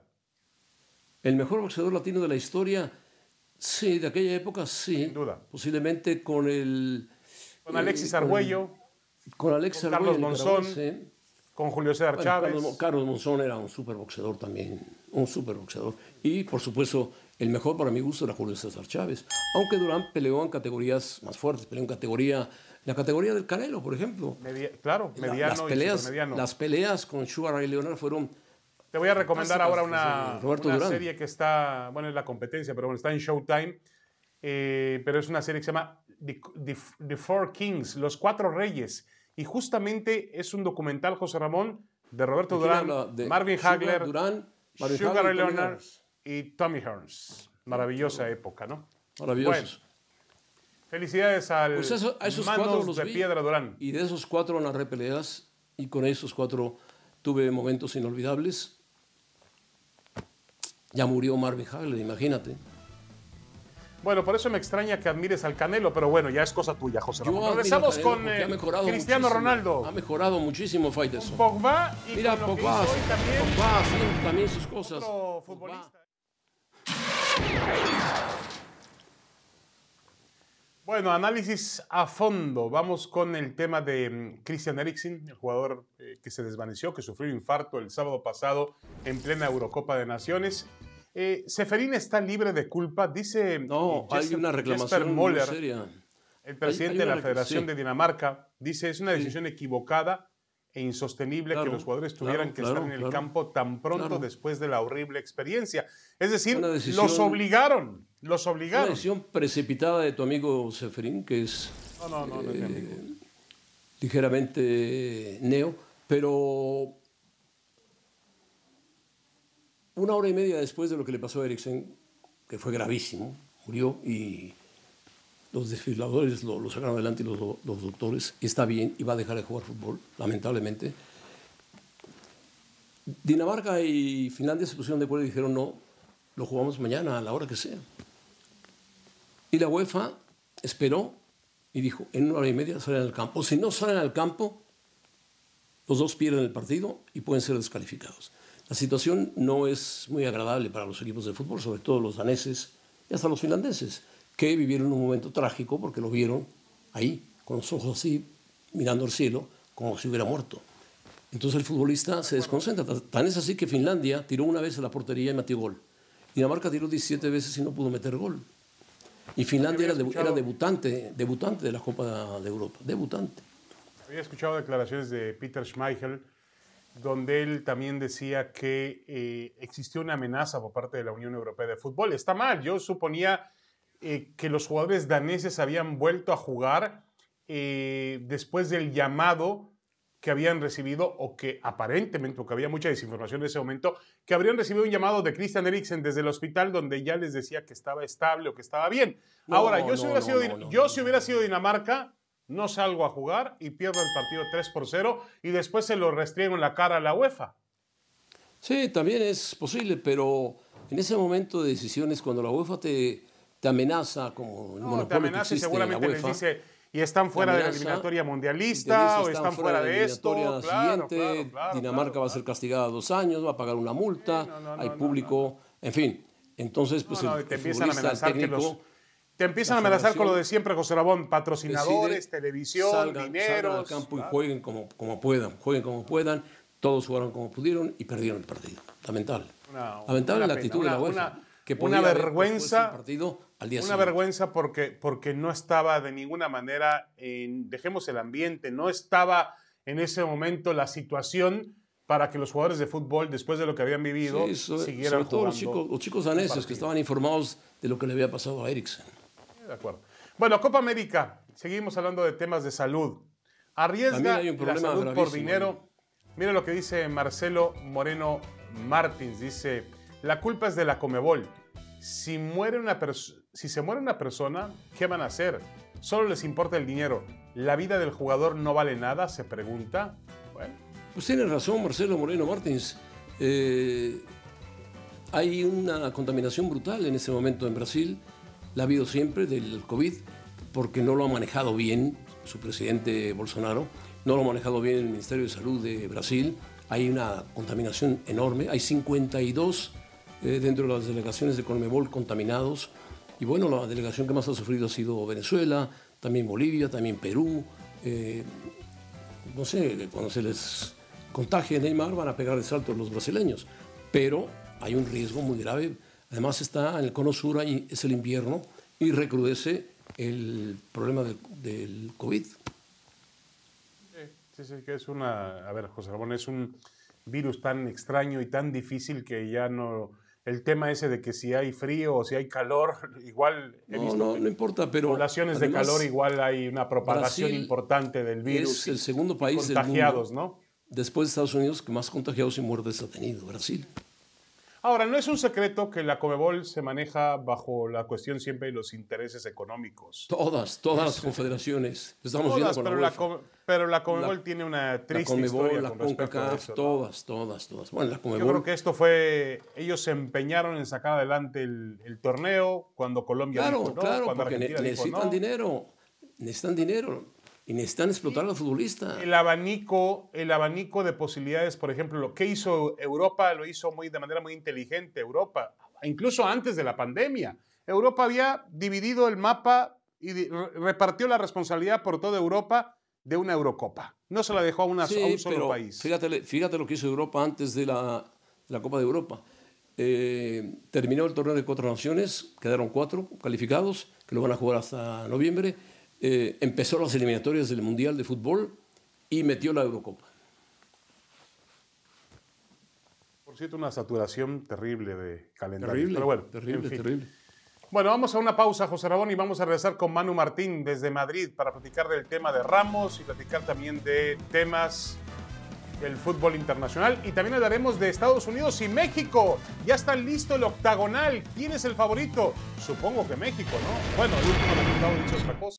El mejor boxeador latino de la historia, sí, de aquella época sí. Sin duda. Posiblemente con el... Con Alexis Argüello, con, con, Alex con Argüello, Carlos Monzón, sí. Con Julio César bueno, Chávez. Carlos, Carlos Monzón era un superboxeador también, un superboxeador. Y, por supuesto, el mejor para mi gusto era Julio César Chávez. Aunque Durán peleó en categorías más fuertes, peleó en categoría, la categoría del Canelo, por ejemplo. Media, claro, mediano la, las peleas, y supermediano. Las peleas con Sugar Ray Leonard fueron... Te voy a recomendar ahora una, Roberto una Durán. serie que está, bueno, en la competencia, pero bueno, está en Showtime. Eh, pero es una serie que se llama The, The, The Four Kings, Los Cuatro Reyes. Y justamente es un documental, José Ramón, de Roberto Durán, de Marvin Hagler, Durán, Marvin Sugar Ray Hagler, Leonard y Tommy Hearns. Maravillosa época, ¿no? Maravillosos. Bueno, felicidades al pues eso, a esos Manos cuatro los de vi, Piedra Durán. Y de esos cuatro narré peleas y con esos cuatro tuve momentos inolvidables. Ya murió Marvin Hagler, imagínate. Bueno, por eso me extraña que admires al Canelo, pero bueno, ya es cosa tuya, José Ramón. Regresamos con eh, Cristiano Ronaldo. Ha mejorado muchísimo Faitelson. Pogba y Mira, con lo Pogba, que hizo hoy también, Pogba, sí, también sus cosas. Otro futbolista. Bueno, análisis a fondo. Vamos con el tema de um, Christian Eriksen, el jugador eh, que se desvaneció, que sufrió un infarto el sábado pasado en plena Eurocopa de Naciones. Eh, Ceferín está libre de culpa, dice No, eh, hay Jesper, una reclamación Jesper muy Moller, seria. el presidente Hay- hay de una la rec- Federación sí. de Dinamarca. Dice, es una Sí. decisión equivocada e insostenible Claro, que los jugadores tuvieran claro, que claro, estar en el claro. campo tan pronto Claro. después de la horrible experiencia. Es decir, Una decisión- los obligaron, los Una obligaron. decisión precipitada de tu amigo Ceferín, que es No, no, no, no es mi amigo. ligeramente neo, pero una hora y media después de lo que le pasó a Eriksen, que fue gravísimo, murió y los desfibriladores lo, lo sacaron adelante y los, los doctores, y está bien, y va a dejar de jugar fútbol, lamentablemente. Dinamarca y Finlandia se pusieron de acuerdo y dijeron no, lo jugamos mañana a la hora que sea. Y la UEFA esperó y dijo, en una hora y media salen al campo. Si no salen al campo, los dos pierden el partido y pueden ser descalificados. La situación no es muy agradable para los equipos de fútbol, sobre todo los daneses y hasta los finlandeses, que vivieron un momento trágico porque lo vieron ahí, con los ojos así, mirando al cielo, como si hubiera muerto. Entonces el futbolista se desconcentra. Tan es así que Finlandia tiró una vez a la portería y metió gol. Dinamarca tiró diecisiete veces y no pudo meter gol. Y Finlandia era, debu- era debutante, debutante de la Copa de Europa, debutante. Había escuchado declaraciones de Peter Schmeichel, donde él también decía que eh, existió una amenaza por parte de la Unión Europea de Fútbol. Está mal, yo suponía eh, que los jugadores daneses habían vuelto a jugar eh, después del llamado que habían recibido, o que aparentemente, porque había mucha desinformación en ese momento, que habrían recibido un llamado de Christian Eriksen desde el hospital donde ya les decía que estaba estable o que estaba bien. No, Ahora, yo, si no, hubiera, no, sido, no, no, yo no, si no. hubiera sido Dinamarca, no salgo a jugar y pierdo el partido tres por cero y después se lo restriego en la cara a la UEFA. Sí, también es posible, pero en ese momento de decisiones, cuando la UEFA te, te amenaza, como el No, monopolio te amenaza que y existe en seguramente la les UEFA, dice, y están fuera de la amenaza, eliminatoria y mundialista, te dice, o están fuera de, la esto. eliminatoria Claro, siguiente, claro, claro, Dinamarca claro, va a ser castigada dos años, va a pagar una multa, Sí, no, no, hay no, no, público, en fin. Entonces, pues No, no, el, y te el empiezan a futbolista, el amenazar que técnico, los... Te empiezan a la amenazar con lo federación de siempre, José Rabón, patrocinadores, decide, televisión, salgan, dinero. salgan al campo y jueguen como, como puedan, jueguen como puedan. Todos jugaron como pudieron y perdieron el partido. Lamentable. Una- Lamentable una la pena, actitud una- de la UEFA. una- que una podía haber vergüenza, pospuesto el partido al día Una siguiente. vergüenza porque, porque no estaba de ninguna manera, en, dejemos el ambiente, no estaba en ese momento la situación para que los jugadores de fútbol, después de lo que habían vivido, Sí, sobre, siguieran sobre todo jugando. los chicos, los chicos daneses partido. que estaban informados de lo que le había pasado a Eriksen. De acuerdo. Bueno, Copa América. Seguimos hablando de temas de salud. Arriesga También hay un la problema salud por gravísimo dinero. Mira lo que dice Marcelo Moreno Martins. Dice, la culpa es de la Conmebol. Si, muere una si se muere una persona, ¿qué van a hacer? Solo les importa el dinero. ¿La vida del jugador no vale nada? Se pregunta. Bueno. Pues tiene razón Marcelo Moreno Martins. Eh, hay una contaminación brutal en ese momento en Brasil. La ha habido siempre del COVID, porque no lo ha manejado bien su presidente Bolsonaro, no lo ha manejado bien el Ministerio de Salud de Brasil. Hay una contaminación enorme. Hay cincuenta y dos eh, dentro de las delegaciones de Conmebol contaminados. Y bueno, la delegación que más ha sufrido ha sido Venezuela, también Bolivia, también Perú. Eh, no sé, cuando se les contagie Neymar van a pegar el salto los brasileños. Pero hay un riesgo muy grave. Además está en el cono sur, ahí es el invierno y recrudece el problema del, del COVID. Sí, sí, que es una... A ver, José Ramón, es un virus tan extraño y tan difícil que ya no... El tema ese de que si hay frío o si hay calor, igual he No, visto no, que no importa, pero... poblaciones de además, calor igual hay una propagación Brasil importante del virus. es el segundo país contagiados, del mundo, ¿no? después de Estados Unidos, que más contagiados y muertes ha tenido, Brasil. Ahora, no es un secreto que la Conmebol se maneja bajo la cuestión siempre de los intereses económicos. Todas, todas las confederaciones. Estamos Todas, viendo con pero, la la, UEFA. Com- pero la Conmebol La- tiene una La triste Conmebol, historia la con respecto a CONCACAF, eso, ¿no? todas, todas, todas. Bueno, la Yo creo Conmebol... que esto fue, ellos se empeñaron en sacar adelante el, el torneo cuando Colombia Claro, dijo no, claro, cuando porque ne- Argentina dijo necesitan no. dinero, necesitan dinero y necesitan explotar al futbolista. El abanico, el abanico de posibilidades, por ejemplo, lo que hizo Europa lo hizo muy, de manera muy inteligente. Europa, incluso antes de la pandemia, Europa había dividido el mapa y repartió la responsabilidad por toda Europa de una Eurocopa. No se la dejó a, una, sí, a un solo pero país. Fíjate, fíjate lo que hizo Europa antes de la, de la Copa de Europa. Eh, terminó el torneo de cuatro naciones, quedaron cuatro calificados, que lo van a jugar hasta noviembre. Eh, empezó las eliminatorias del Mundial de Fútbol y metió la Eurocopa. Por cierto, una saturación terrible de calendario. Terrible, pero bueno, terrible, en fin. terrible. Bueno, vamos a una pausa, José Ramón, y vamos a regresar con Manu Martín desde Madrid para platicar del tema de Ramos y platicar también de temas del fútbol internacional. Y también hablaremos de Estados Unidos y México. Ya está listo el octagonal. ¿Quién es el favorito? Supongo que México, ¿no? Bueno, el último resultado dicho otra cosa.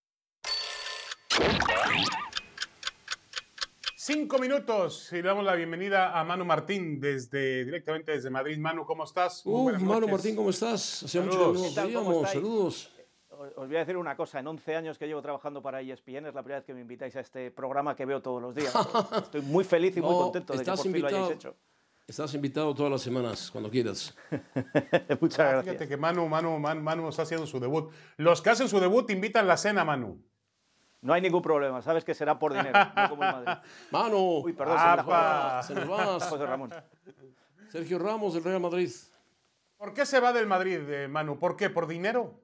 Cinco minutos y le damos la bienvenida a Manu Martín desde, directamente desde Madrid. Manu, ¿cómo estás? Uh, Manu Martín, ¿cómo estás? Hace mucho que no nos veíamos. Saludos. Os voy a decir una cosa, en once años que llevo trabajando para E S P N es la primera vez que me invitáis a este programa que veo todos los días. Estoy muy feliz y muy no, contento de que por fin lo hayáis hecho. Estás invitado todas las semanas, cuando quieras. Muchas ah, gracias. Fíjate que Manu, Manu, Manu, Manu está haciendo su debut. Los que hacen su debut invitan la cena, Manu. No hay ningún problema, sabes que será por dinero, no como en Madrid. Manu, Uy, perdón, ¡apa! Se nos va. José Ramón. Sergio Ramos del Real Madrid. ¿Por qué se va del Madrid, eh, Manu? ¿Por qué? ¿Por dinero?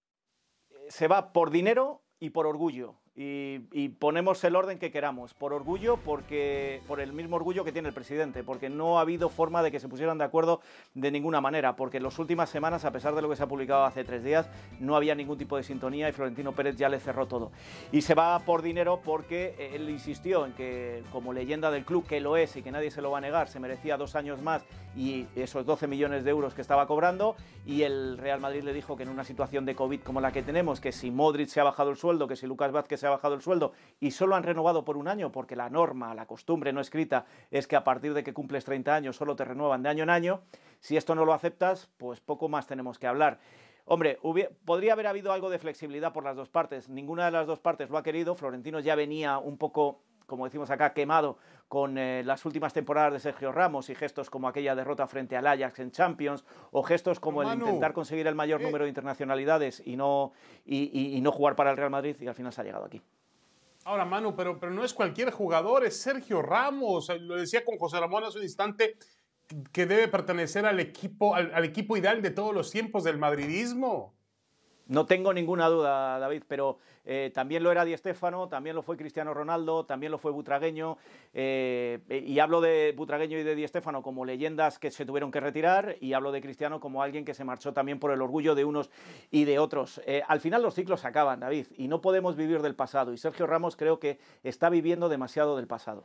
Se va por dinero y por orgullo. Y, y ponemos el orden que queramos. Por orgullo, porque por el mismo orgullo que tiene el presidente, porque no ha habido forma de que se pusieran de acuerdo de ninguna manera, porque en las últimas semanas, a pesar de lo que se ha publicado hace tres días, no había ningún tipo de sintonía y Florentino Pérez ya le cerró todo. Y se va por dinero porque él insistió en que, como leyenda del club, que lo es y que nadie se lo va a negar, se merecía dos años más y esos doce millones de euros que estaba cobrando, y el Real Madrid le dijo que en una situación de COVID como la que tenemos, que si Modric se ha bajado el sueldo, que si Lucas Vázquez se ha bajado el sueldo y solo han renovado por un año, porque la norma, la costumbre no escrita es que a partir de que cumples treinta años solo te renuevan de año en año, si esto no lo aceptas, pues poco más tenemos que hablar. Hombre, hubiera, podría haber habido algo de flexibilidad por las dos partes, ninguna de las dos partes lo ha querido. Florentino ya venía un poco, como decimos acá, quemado con eh, las últimas temporadas de Sergio Ramos y gestos como aquella derrota frente al Ajax en Champions, o gestos como el Manu, intentar conseguir el mayor ¿qué? número de internacionalidades y no, y, y, y no jugar para el Real Madrid, y al final se ha llegado aquí. Ahora, Manu, pero, pero no es cualquier jugador, es Sergio Ramos. Lo decía con José Ramón hace un instante, que debe pertenecer al equipo, al, al equipo ideal de todos los tiempos del madridismo. No tengo ninguna duda, David, pero eh, también lo era Di Stéfano, también lo fue Cristiano Ronaldo, también lo fue Butragueño, eh, y hablo de Butragueño y de Di Stéfano como leyendas que se tuvieron que retirar, y hablo de Cristiano como alguien que se marchó también por el orgullo de unos y de otros. Eh, al final los ciclos se acaban, David, y no podemos vivir del pasado, y Sergio Ramos creo que está viviendo demasiado del pasado.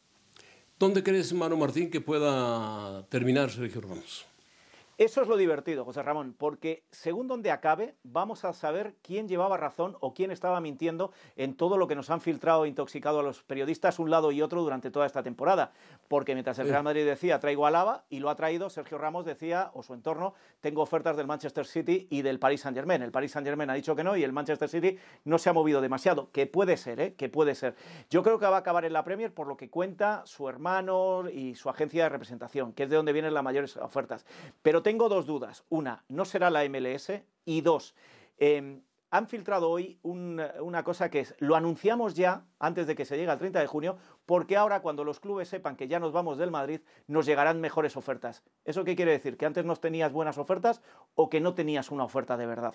¿Dónde crees, Manu Martín, que pueda terminar Sergio Ramos? Eso es lo divertido, José Ramón, porque según donde acabe, vamos a saber quién llevaba razón o quién estaba mintiendo en todo lo que nos han filtrado e intoxicado a los periodistas un lado y otro durante toda esta temporada. Porque mientras el Real Madrid decía, traigo a Alaba, y lo ha traído, Sergio Ramos decía, o su entorno, tengo ofertas del Manchester City y del Paris Saint-Germain. El Paris Saint-Germain ha dicho que no y el Manchester City no se ha movido demasiado. Que puede ser, ¿eh? Que puede ser. Yo creo que va a acabar en la Premier por lo que cuenta su hermano y su agencia de representación, que es de donde vienen las mayores ofertas. Pero tengo dos dudas. Una, no será la M L S, y dos, eh, han filtrado hoy un, una cosa que es, lo anunciamos ya antes de que se llegue al treinta de junio, porque ahora cuando los clubes sepan que ya nos vamos del Madrid, nos llegarán mejores ofertas. ¿Eso qué quiere decir? ¿Que antes no tenías buenas ofertas o que no tenías una oferta de verdad?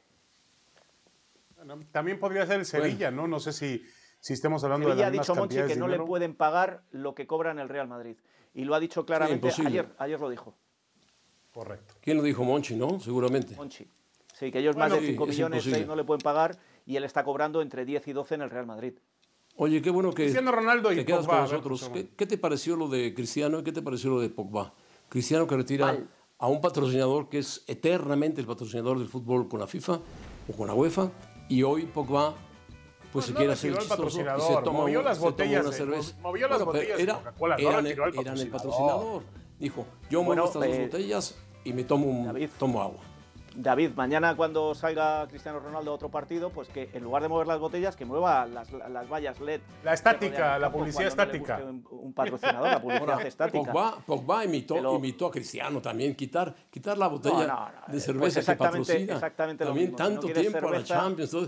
Bueno, también podría ser el Sevilla, bueno. ¿no? No sé si, si estemos hablando Sevilla de las ha dicho Monchi que de no le pueden pagar lo que cobra en el Real Madrid. Y lo ha dicho claramente, sí, ayer, ayer lo dijo. Correcto. ¿Quién lo dijo? Monchi, ¿no? Seguramente. Monchi. Sí, que ellos bueno, más de cinco millones, seis no le pueden pagar, y él está cobrando entre diez y doce en el Real Madrid. Oye, qué bueno que Cristiano Ronaldo y te quedas Pogba, con nosotros. ¿Qué, ¿Qué te pareció lo de Cristiano y qué te pareció lo de Pogba? Cristiano que retira Mal. a un patrocinador que es eternamente el patrocinador del fútbol con la FIFA o con la UEFA, y hoy Pogba pues se no, quiere no hacer el chistoso y se toma movió un, las botellas una cerveza. Movió las bueno, botellas era, de Coca-Cola, no eran, retiró el eran el patrocinador. patrocinador. Dijo, yo bueno, muevo estas eh, dos botellas y me tomo, un, David, tomo agua. David, mañana cuando salga Cristiano Ronaldo a otro partido, pues que en lugar de mover las botellas, que mueva las, las vallas L E D. La estática, la publicidad estática. No un, un patrocinador, la publicidad Ahora, estática. Pogba, Pogba imitó, Pero, imitó a Cristiano también, quitar, quitar la botella no, no, no, de cerveza pues exactamente, que patrocina. Exactamente también lo mismo. tanto si no tiempo cerveza, a la Champions. Todo.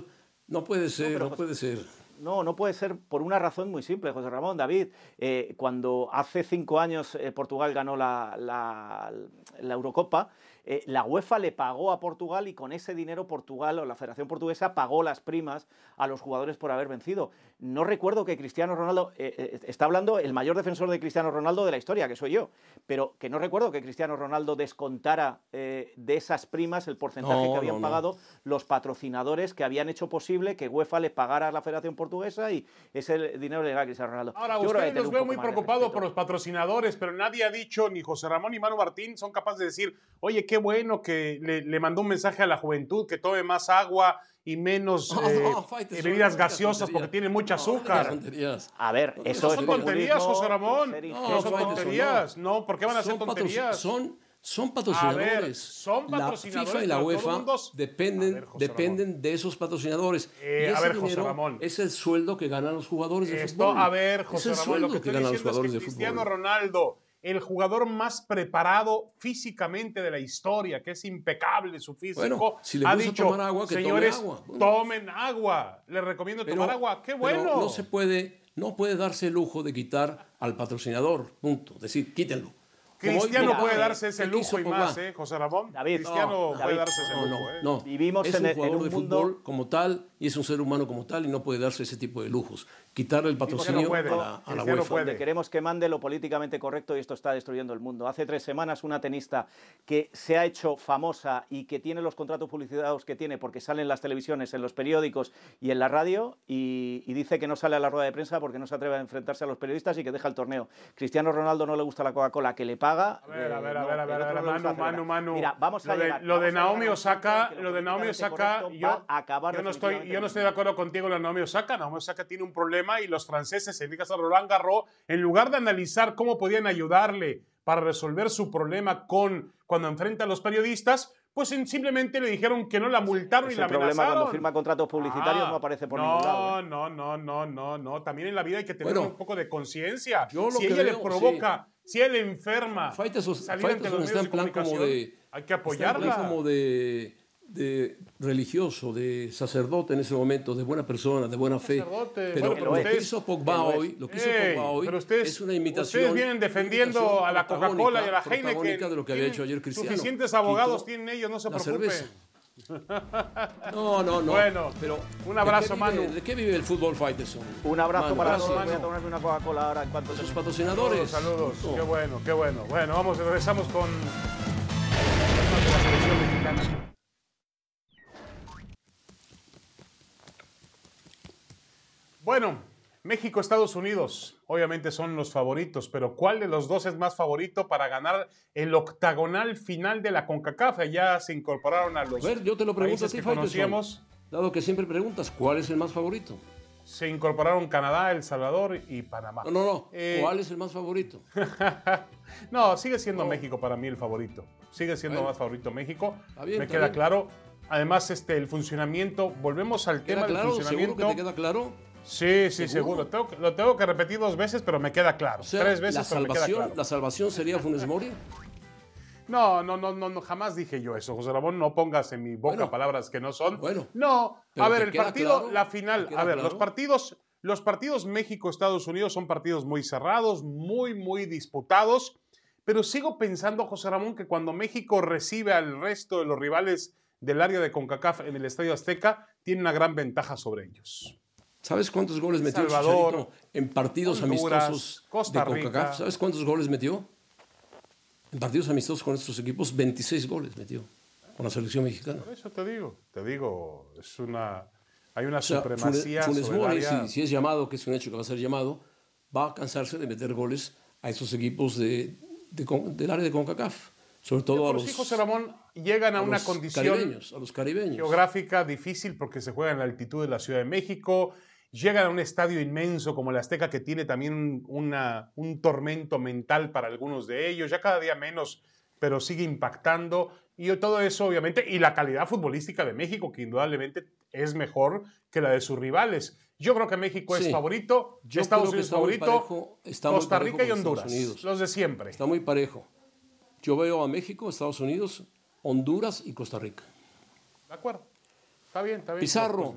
No puede ser, no, no José, puede ser. No, no puede ser por una razón muy simple, José Ramón, David. Eh, cuando hace cinco años eh, Portugal ganó la, la, la Eurocopa, eh, la UEFA le pagó a Portugal y con ese dinero Portugal o la Federación Portuguesa pagó las primas a los jugadores por haber vencido. No recuerdo que Cristiano Ronaldo, eh, eh, está hablando el mayor defensor de Cristiano Ronaldo de la historia, que soy yo, pero que no recuerdo que Cristiano Ronaldo descontara eh, de esas primas el porcentaje no, que habían no, pagado no. los patrocinadores que habían hecho posible que UEFA le pagara a la Federación Portuguesa y ese dinero le llegaba a Cristiano Ronaldo. Ahora, yo ustedes los veo muy preocupados por los los patrocinadores, pero nadie ha dicho, ni José Ramón ni Manu Martín son capaces de decir, oye, qué bueno que le, le mandó un mensaje a la juventud que tome más agua y menos oh, eh, no, fight, bebidas gaseosas porque tienen mucha azúcar. No, a ver, no, eso no es son tonterías, José Ramón. No, no son fight, tonterías. No. no, ¿por qué van a ser tonterías? Son, son patrocinadores. A ver, son patrocinadores. La FIFA y la UEFA mundo... dependen, ver, dependen de esos patrocinadores. Eh, y ese a ver, José dinero Ramón. es el sueldo que ganan los jugadores de Esto, fútbol. a ver, José es el Ramón, lo que, que estoy ganan los diciendo jugadores es que de Cristiano fútbol. Ronaldo, el jugador más preparado físicamente de la historia, que es impecable su físico, bueno, si le ha gusta dicho, tomar agua, que señores, tome agua. Bueno, tomen agua. Les recomiendo pero, tomar agua. ¡Qué bueno! Pero no se puede, no puede darse el lujo de quitar al patrocinador, punto. Es decir, quítenlo. Cristiano Mira, puede eh, darse ese lujo y Pogba? más, ¿eh, José Ramón? David, Cristiano no, puede David, darse ese No, lujo, no, ¿eh? no. Vivimos es en, un en jugador un de mundo... fútbol como tal y es un ser humano como tal y no puede darse ese tipo de lujos. Quitarle el patrocinio no puede? a la, a la Cristiano UEFA. puede. Donde queremos que mande lo políticamente correcto y esto está destruyendo el mundo. Hace tres semanas una tenista que se ha hecho famosa y que tiene los contratos publicitados que tiene porque sale en las televisiones, en los periódicos y en la radio y, y dice que no sale a la rueda de prensa porque no se atreve a enfrentarse a los periodistas y que deja el torneo. Cristiano Ronaldo no le gusta la Coca-Cola, que le paga. A ver, a ver, a no, ver, a ver, el a otro ver, no le gusta Manu, Manu, celebrar. Manu. Mira, vamos a lo de, llegar, lo de vamos a llegar Naomi a un Osaka, punto en que lo de Naomi políticamente Osaka, correcto yo, va a acabar yo no estoy, yo no estoy de acuerdo contigo en la Naomi Osaka. Naomi Osaka tiene un problema y los franceses, en el caso de Roland Garros, en lugar de analizar cómo podían ayudarle para resolver su problema con cuando enfrenta a los periodistas, pues simplemente le dijeron que no la multaron es y la el problema amenazaron. cuando firma contratos publicitarios Ah, no aparece por no, ningún lado. ¿eh? No, no, no, no, no. También en la vida hay que tener Bueno, un poco de conciencia. yo lo Si que ella veo, le provoca, si ella le enferma, Faitelson salir ante los está medios en plan de como comunicación, de... hay que Está en apoyarla. plan como de, de religioso, de sacerdote en ese momento, de buena persona, de buena fe. Sacerdote, Pero bueno, pero lo que ustedes- hizo Pogba que lo es. hoy, lo que hizo Ey, Pogba hoy pero ustedes, es una imitación. ustedes vienen defendiendo una imitación a la Coca-Cola y a la protagónica- protagónica Heineken. de lo que había Tienen hecho ayer Cristiano. Suficientes abogados Quitó tienen ellos, no se la preocupen. cerveza. No, no, no. Bueno, pero un abrazo, ¿de qué vive- Manu. ¿De qué vive el fútbol, Faitelson? Un abrazo Manu, para gracias. todos. Voy a tomarme una Coca-Cola ahora en cuanto Sus termine. patrocinadores. Saludos, saludos. No. Qué bueno, qué bueno. Bueno, vamos, regresamos con la selección mexicana. Bueno, México, Estados Unidos, obviamente son los favoritos, pero ¿cuál de los dos es más favorito para ganar el octagonal final de la CONCACAF? Ya se incorporaron a los A ver, yo te lo pregunto a países ti, que Faitelson. conocíamos. Dado que siempre preguntas, ¿cuál es el más favorito? Se incorporaron Canadá, El Salvador y Panamá. No, no, no. Eh, ¿Cuál es el más favorito? No, sigue siendo No. México para mí el favorito. Sigue siendo Bueno. más favorito México. Está bien, Me está queda bien. claro. Además, este, el funcionamiento, volvemos al tema ¿Queda del claro? ¿Seguro funcionamiento. que te queda claro? Sí, sí, ¿Seguro? seguro. Tengo que- lo tengo que repetir dos veces, pero me queda claro. O sea, Tres veces, la pero me queda salvación, claro. la salvación sería Funes Mori. No, no, no, no, no, jamás dije yo eso, José Ramón. No pongas en mi boca Bueno. palabras que no son. Bueno. No, Pero a ver, ¿te el queda partido, claro? la ¿Te final. queda A ver, los claro? partidos, los partidos México-Estados Unidos son partidos muy cerrados, muy, muy disputados. Pero sigo pensando, José Ramón, que cuando México recibe al resto de los rivales del área de CONCACAF en el Estadio Azteca, tiene una gran ventaja sobre ellos. ¿Sabes cuántos goles metió el Salvador, Chicharito en partidos Honduras, amistosos Costa de Rica. CONCACAF? ¿Sabes cuántos goles metió? En partidos amistosos con estos equipos, veintiséis goles metió con la selección mexicana. Por eso te digo, te digo, es una, hay una O sea, supremacía Funes sobre el Mori, área. si, si es llamado, que es un hecho que va a ser llamado, va a cansarse de meter goles a esos equipos de, de con- del área de CONCACAF. Sobre todo a Por los, sí, José Ramón, llegan a, a una los condición caribeños. A los caribeños. geográfica difícil porque se juega en la altitud de la Ciudad de México, llegan a un estadio inmenso como el Azteca que tiene también una, un tormento mental para algunos de ellos, ya cada día menos, pero sigue impactando, y todo eso obviamente, y la calidad futbolística de México, que indudablemente es mejor que la de sus rivales. Yo creo que México es Sí. favorito, Yo Estados creo que Unidos está muy favorito, parejo, está muy Costa parejo Rica y con Estados Honduras, Unidos. los de siempre. Está muy parejo. Yo veo a México, Estados Unidos, Honduras y Costa Rica. De acuerdo. Está bien, está bien. Pizarro, Pues,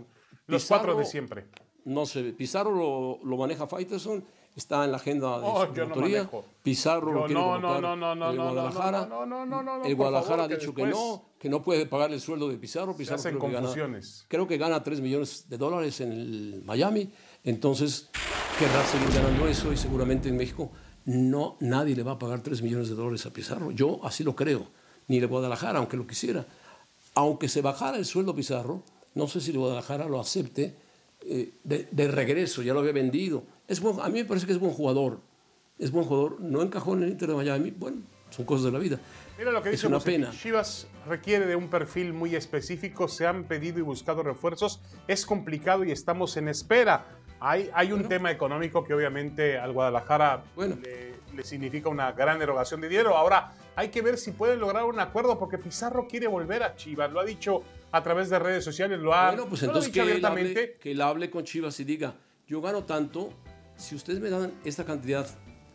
Los Pizarro, cuatro de siempre. No sé, Pizarro lo, lo maneja Faitelson, está en la agenda de Oh, su yo no promotoría. manejo. Pizarro Yo lo quiere no, colocar no, no, no, en el no, Guadalajara. no, no, no, no, no, el por Guadalajara favor, ha dicho que que, después no, que no puede pagar el sueldo de Pizarro. Pizarro se hacen creo que, gana, confusiones. creo que gana tres millones de dólares en el Miami. Entonces, querrá seguir ganando eso y seguramente en México no, nadie le va a pagar tres millones de dólares a Pizarro. Yo así lo creo. Ni el Guadalajara, aunque lo quisiera. Aunque se bajara el sueldo Pizarro, no sé si el Guadalajara lo acepte eh, de, de regreso, ya lo había vendido. Es buen, a mí me parece que es buen jugador. Es buen jugador. No encajó en el Inter de Miami. Bueno, son cosas de la vida. Mira lo que dice es una José, pena. Chivas requiere de un perfil muy específico. Se han pedido y buscado refuerzos. Es complicado y estamos en espera. Hay, hay un bueno. tema económico que obviamente al Guadalajara bueno. le, le significa una gran erogación de dinero. Ahora hay que ver si pueden lograr un acuerdo porque Pizarro quiere volver a Chivas. Lo ha dicho a través de redes sociales. Lo ha, bueno, pues no entonces lo ha dicho que él, abiertamente. hable, que él hable con Chivas y diga, yo gano tanto, si ustedes me dan esta cantidad,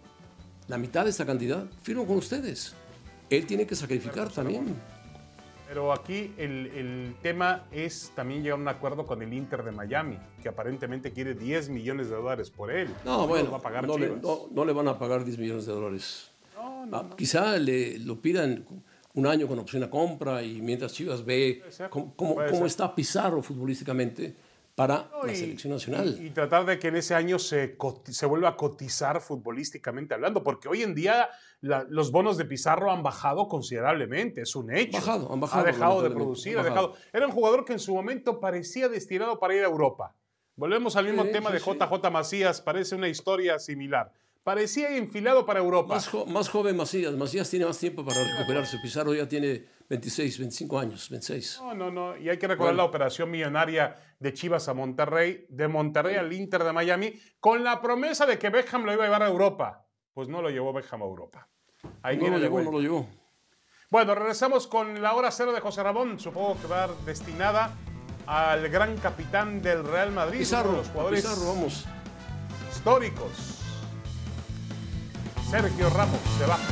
la mitad de esta cantidad, firmo con ustedes. Él tiene que sacrificar también. Pero aquí el, el tema es también llegar a un acuerdo con el Inter de Miami, que aparentemente quiere diez millones de dólares por él. No, bueno, va a pagar no, le, Chivas. no, no le van a pagar diez millones de dólares. No, no, Ah, no. Quizá le, lo pidan un año con opción a compra y mientras Chivas ve cómo, cómo, cómo está Pizarro futbolísticamente para No, la y, selección nacional. Y, y tratar de que en ese año se, se vuelva a cotizar futbolísticamente hablando, porque hoy en día la, los bonos de Pizarro han bajado considerablemente, es un hecho. Bajado, han bajado, ha dejado de producir, ha dejado. Era un jugador que en su momento parecía destinado para ir a Europa. Volvemos al mismo sí, tema sí, de sí. J J Macías, parece una historia similar. Parecía enfilado para Europa. Más, jo más joven Macías. Macías tiene más tiempo para recuperarse. Pizarro ya tiene veintiséis, veinticinco años, veintiséis. No, no, no. Y hay que recordar bueno. la operación millonaria de Chivas a Monterrey, de Monterrey al Inter de Miami, con la promesa de que Beckham lo iba a llevar a Europa. Pues no lo llevó Beckham a Europa. Ahí no viene lo de llevó, vuelta. no lo llevó. Bueno, regresamos con la hora cero de José Ramón. Supongo que va destinada al gran capitán del Real Madrid. Pizarro, uno de los jugadores Pizarro, vamos. históricos. Sergio Ramos se va.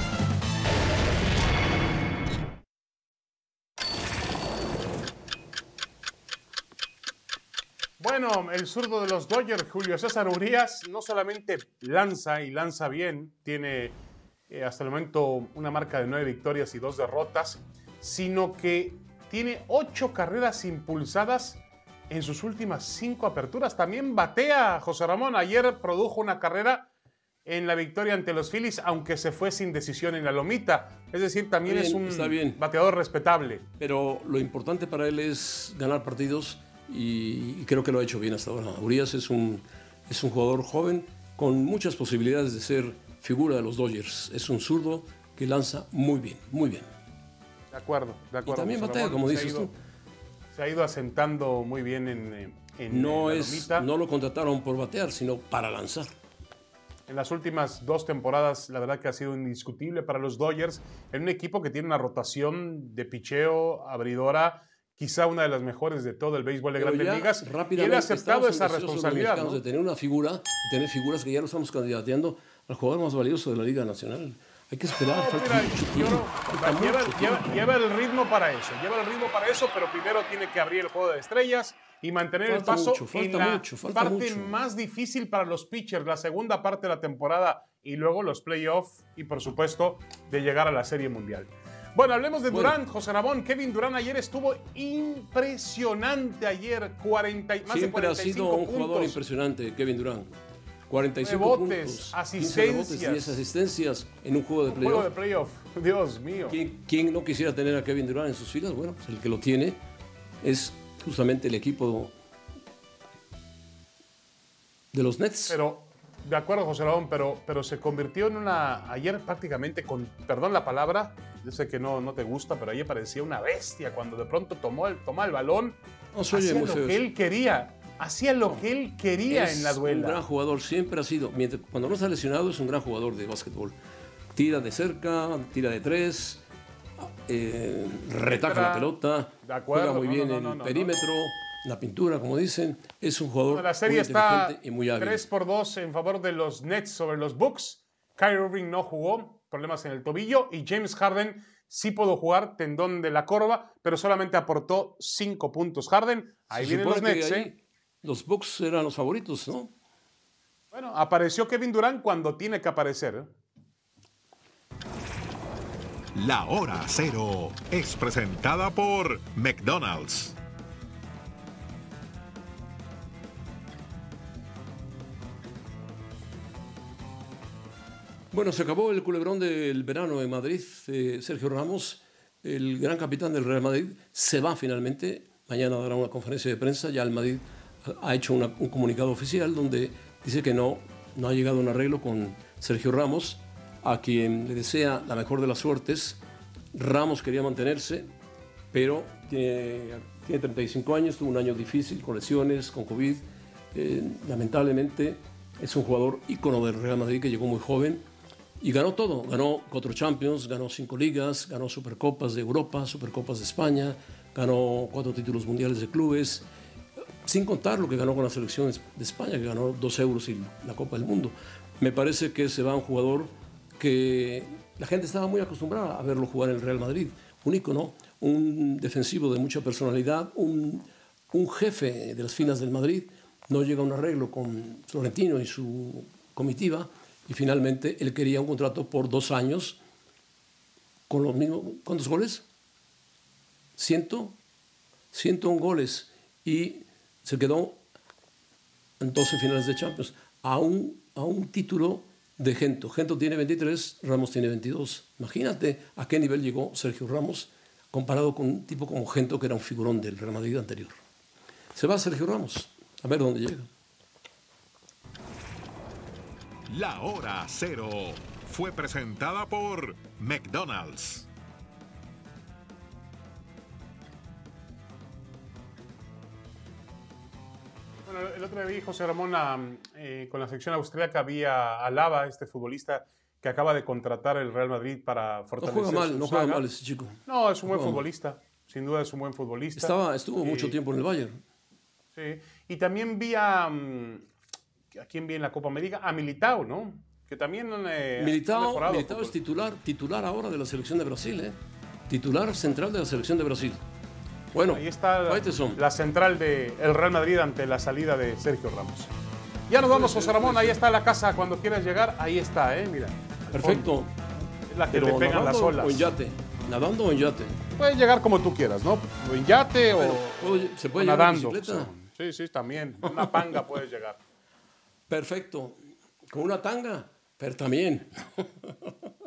Bueno, el zurdo de los Dodgers, Julio César Urías, no solamente lanza y lanza bien, tiene eh, hasta el momento una marca de nueve victorias y dos derrotas, sino que tiene ocho carreras impulsadas en sus últimas cinco aperturas. También batea, José Ramón. Ayer produjo una carrera en la victoria ante los Phillies, aunque se fue sin decisión en la lomita. Es decir, también bien, es un está bien. bateador respetable. Pero lo importante para él es ganar partidos y, y creo que lo ha hecho bien hasta ahora. Urías es un, es un jugador joven con muchas posibilidades de ser figura de los Dodgers. Es un zurdo que lanza muy bien, muy bien. De acuerdo, de acuerdo. Y también José batea, Ramón, como se dices ha ido, tú. Se ha ido asentando muy bien en, en No, la es, lomita. no lo contrataron por batear, sino para lanzar. En las últimas dos temporadas, la verdad que ha sido indiscutible para los Dodgers, en un equipo que tiene una rotación de picheo abridora, quizá una de las mejores de todo el béisbol de Pero Grandes ya Ligas, y rápidamente él ha aceptado estamos esa ansiosos los responsabilidad, mexicanos ¿no? de tener una figura, de tener figuras que ya lo estamos candidateando al jugador más valioso de la Liga Nacional. Hay que esperar, No, falta mira, mucho yo tiempo, no- falta lleva, mucho lleva- tiempo. lleva el ritmo para eso, lleva el ritmo para eso, pero primero tiene que abrir el juego de estrellas y mantener Falta el paso mucho, falta en la mucho, falta parte mucho. más difícil para los pitchers, la segunda parte de la temporada y luego los playoffs y por supuesto de llegar a la Serie Mundial. Bueno, hablemos de Bueno. Durán, José Ramón. Kevin Durán ayer estuvo impresionante ayer, cuarenta, y- más de Siempre ha cuarenta y sido cinco un jugador puntos. impresionante, Kevin Durant. cuarenta y cinco Rebotes, puntos, asistencias. quince rebotes, diez asistencias en un juego de Un juego de playoff. playoff, Dios mío. ¿Quién, quién no quisiera tener a Kevin Durant en sus filas? Bueno, pues el que lo tiene es justamente el equipo de los Nets. Pero, de acuerdo, José Ramón, pero, pero se convirtió en una. Ayer prácticamente, con perdón la palabra, yo sé que no, no te gusta, pero ayer parecía una bestia cuando de pronto tomó el, tomó el balón, No, se oye hacía muy lo feo que eso. él quería, hacía lo que él quería Es en la un gran duela. jugador, siempre ha sido. Mientras, cuando no está lesionado, es un gran jugador de básquetbol. Tira de cerca, tira de tres, eh, retaca Entra, la pelota, de acuerdo, juega muy no, bien no, en no, el no, perímetro, la pintura, como dicen. Es un jugador Bueno, la muy serie está inteligente y muy hábil. tres por dos en favor de los Nets sobre los Bucks. Kyrie Irving no jugó, problemas en el tobillo, y James Harden sí pudo jugar, tendón de la corva, pero solamente aportó cinco puntos. Harden, ahí Se vienen los supone que Nets, ahí ¿eh? los Bucks eran los favoritos, ¿no? Bueno, apareció Kevin Durant cuando tiene que aparecer. ¿eh? La Hora Cero es presentada por McDonald's. Bueno, se acabó el culebrón del verano en Madrid. Eh, Sergio Ramos, el gran capitán del Real Madrid, se va finalmente. Mañana dará una conferencia de prensa. Ya el Madrid ha hecho una, un comunicado oficial donde dice que no, no ha llegado a un arreglo con Sergio Ramos, a quien le desea la mejor de las suertes. Ramos quería mantenerse, pero tiene, tiene treinta y cinco años, tuvo un año difícil con lesiones, con COVID. Eh, lamentablemente es un jugador ícono del Real Madrid que llegó muy joven y ganó todo. Ganó cuatro Champions, ganó cinco ligas, ganó Supercopas de Europa, Supercopas de España, ganó cuatro títulos mundiales de clubes, sin contar lo que ganó con la selección de España, que ganó dos euros y la Copa del Mundo. Me parece que se va un jugador que la gente estaba muy acostumbrada a verlo jugar en el Real Madrid. Un ícono, un defensivo de mucha personalidad, un, un jefe de las filas del Madrid. No llega a un arreglo con Florentino y su comitiva y finalmente él quería un contrato por dos años con los mismos. ¿Cuántos goles? Ciento, ciento un goles y se quedó en doce finales de Champions a un, a un título de Gento. Gento tiene veintitrés, Ramos tiene veintidós. Imagínate a qué nivel llegó Sergio Ramos comparado con un tipo como Gento, que era un figurón del Real Madrid anterior. Se va Sergio Ramos, a ver dónde llega. La Hora Cero fue presentada por McDonald's. Bueno, el otro día vi, José Ramón, a, eh, con la selección austríaca, había a Alaba, este futbolista que acaba de contratar el Real Madrid para fortalecer No juega mal, su no saga. juega mal ese chico. No, es un No buen juega futbolista. Mal. Sin duda es un buen futbolista. Estaba, estuvo mucho eh, tiempo en el Bayern. Sí. Y también vi a... ¿A quién vi en la Copa América? A Militao, ¿no? Que también eh, Militao, ha Militao es titular, titular ahora de la selección de Brasil, ¿eh? Titular central de la selección de Brasil. Bueno, ahí está la, la central del Real Madrid ante la salida de Sergio Ramos. Ya nos vamos, José Ramón. Ahí está la casa cuando quieras llegar. Ahí está, ¿eh? Mira. Perfecto. Es la que te pegan las olas. O en yate. Nadando o en yate. Puedes llegar como tú quieras, ¿no? O en yate bueno, o, ¿se puede o llegar nadando. En bicicleta? Sí, sí, también. Una panga puedes llegar. Perfecto. Con una tanga, pero también.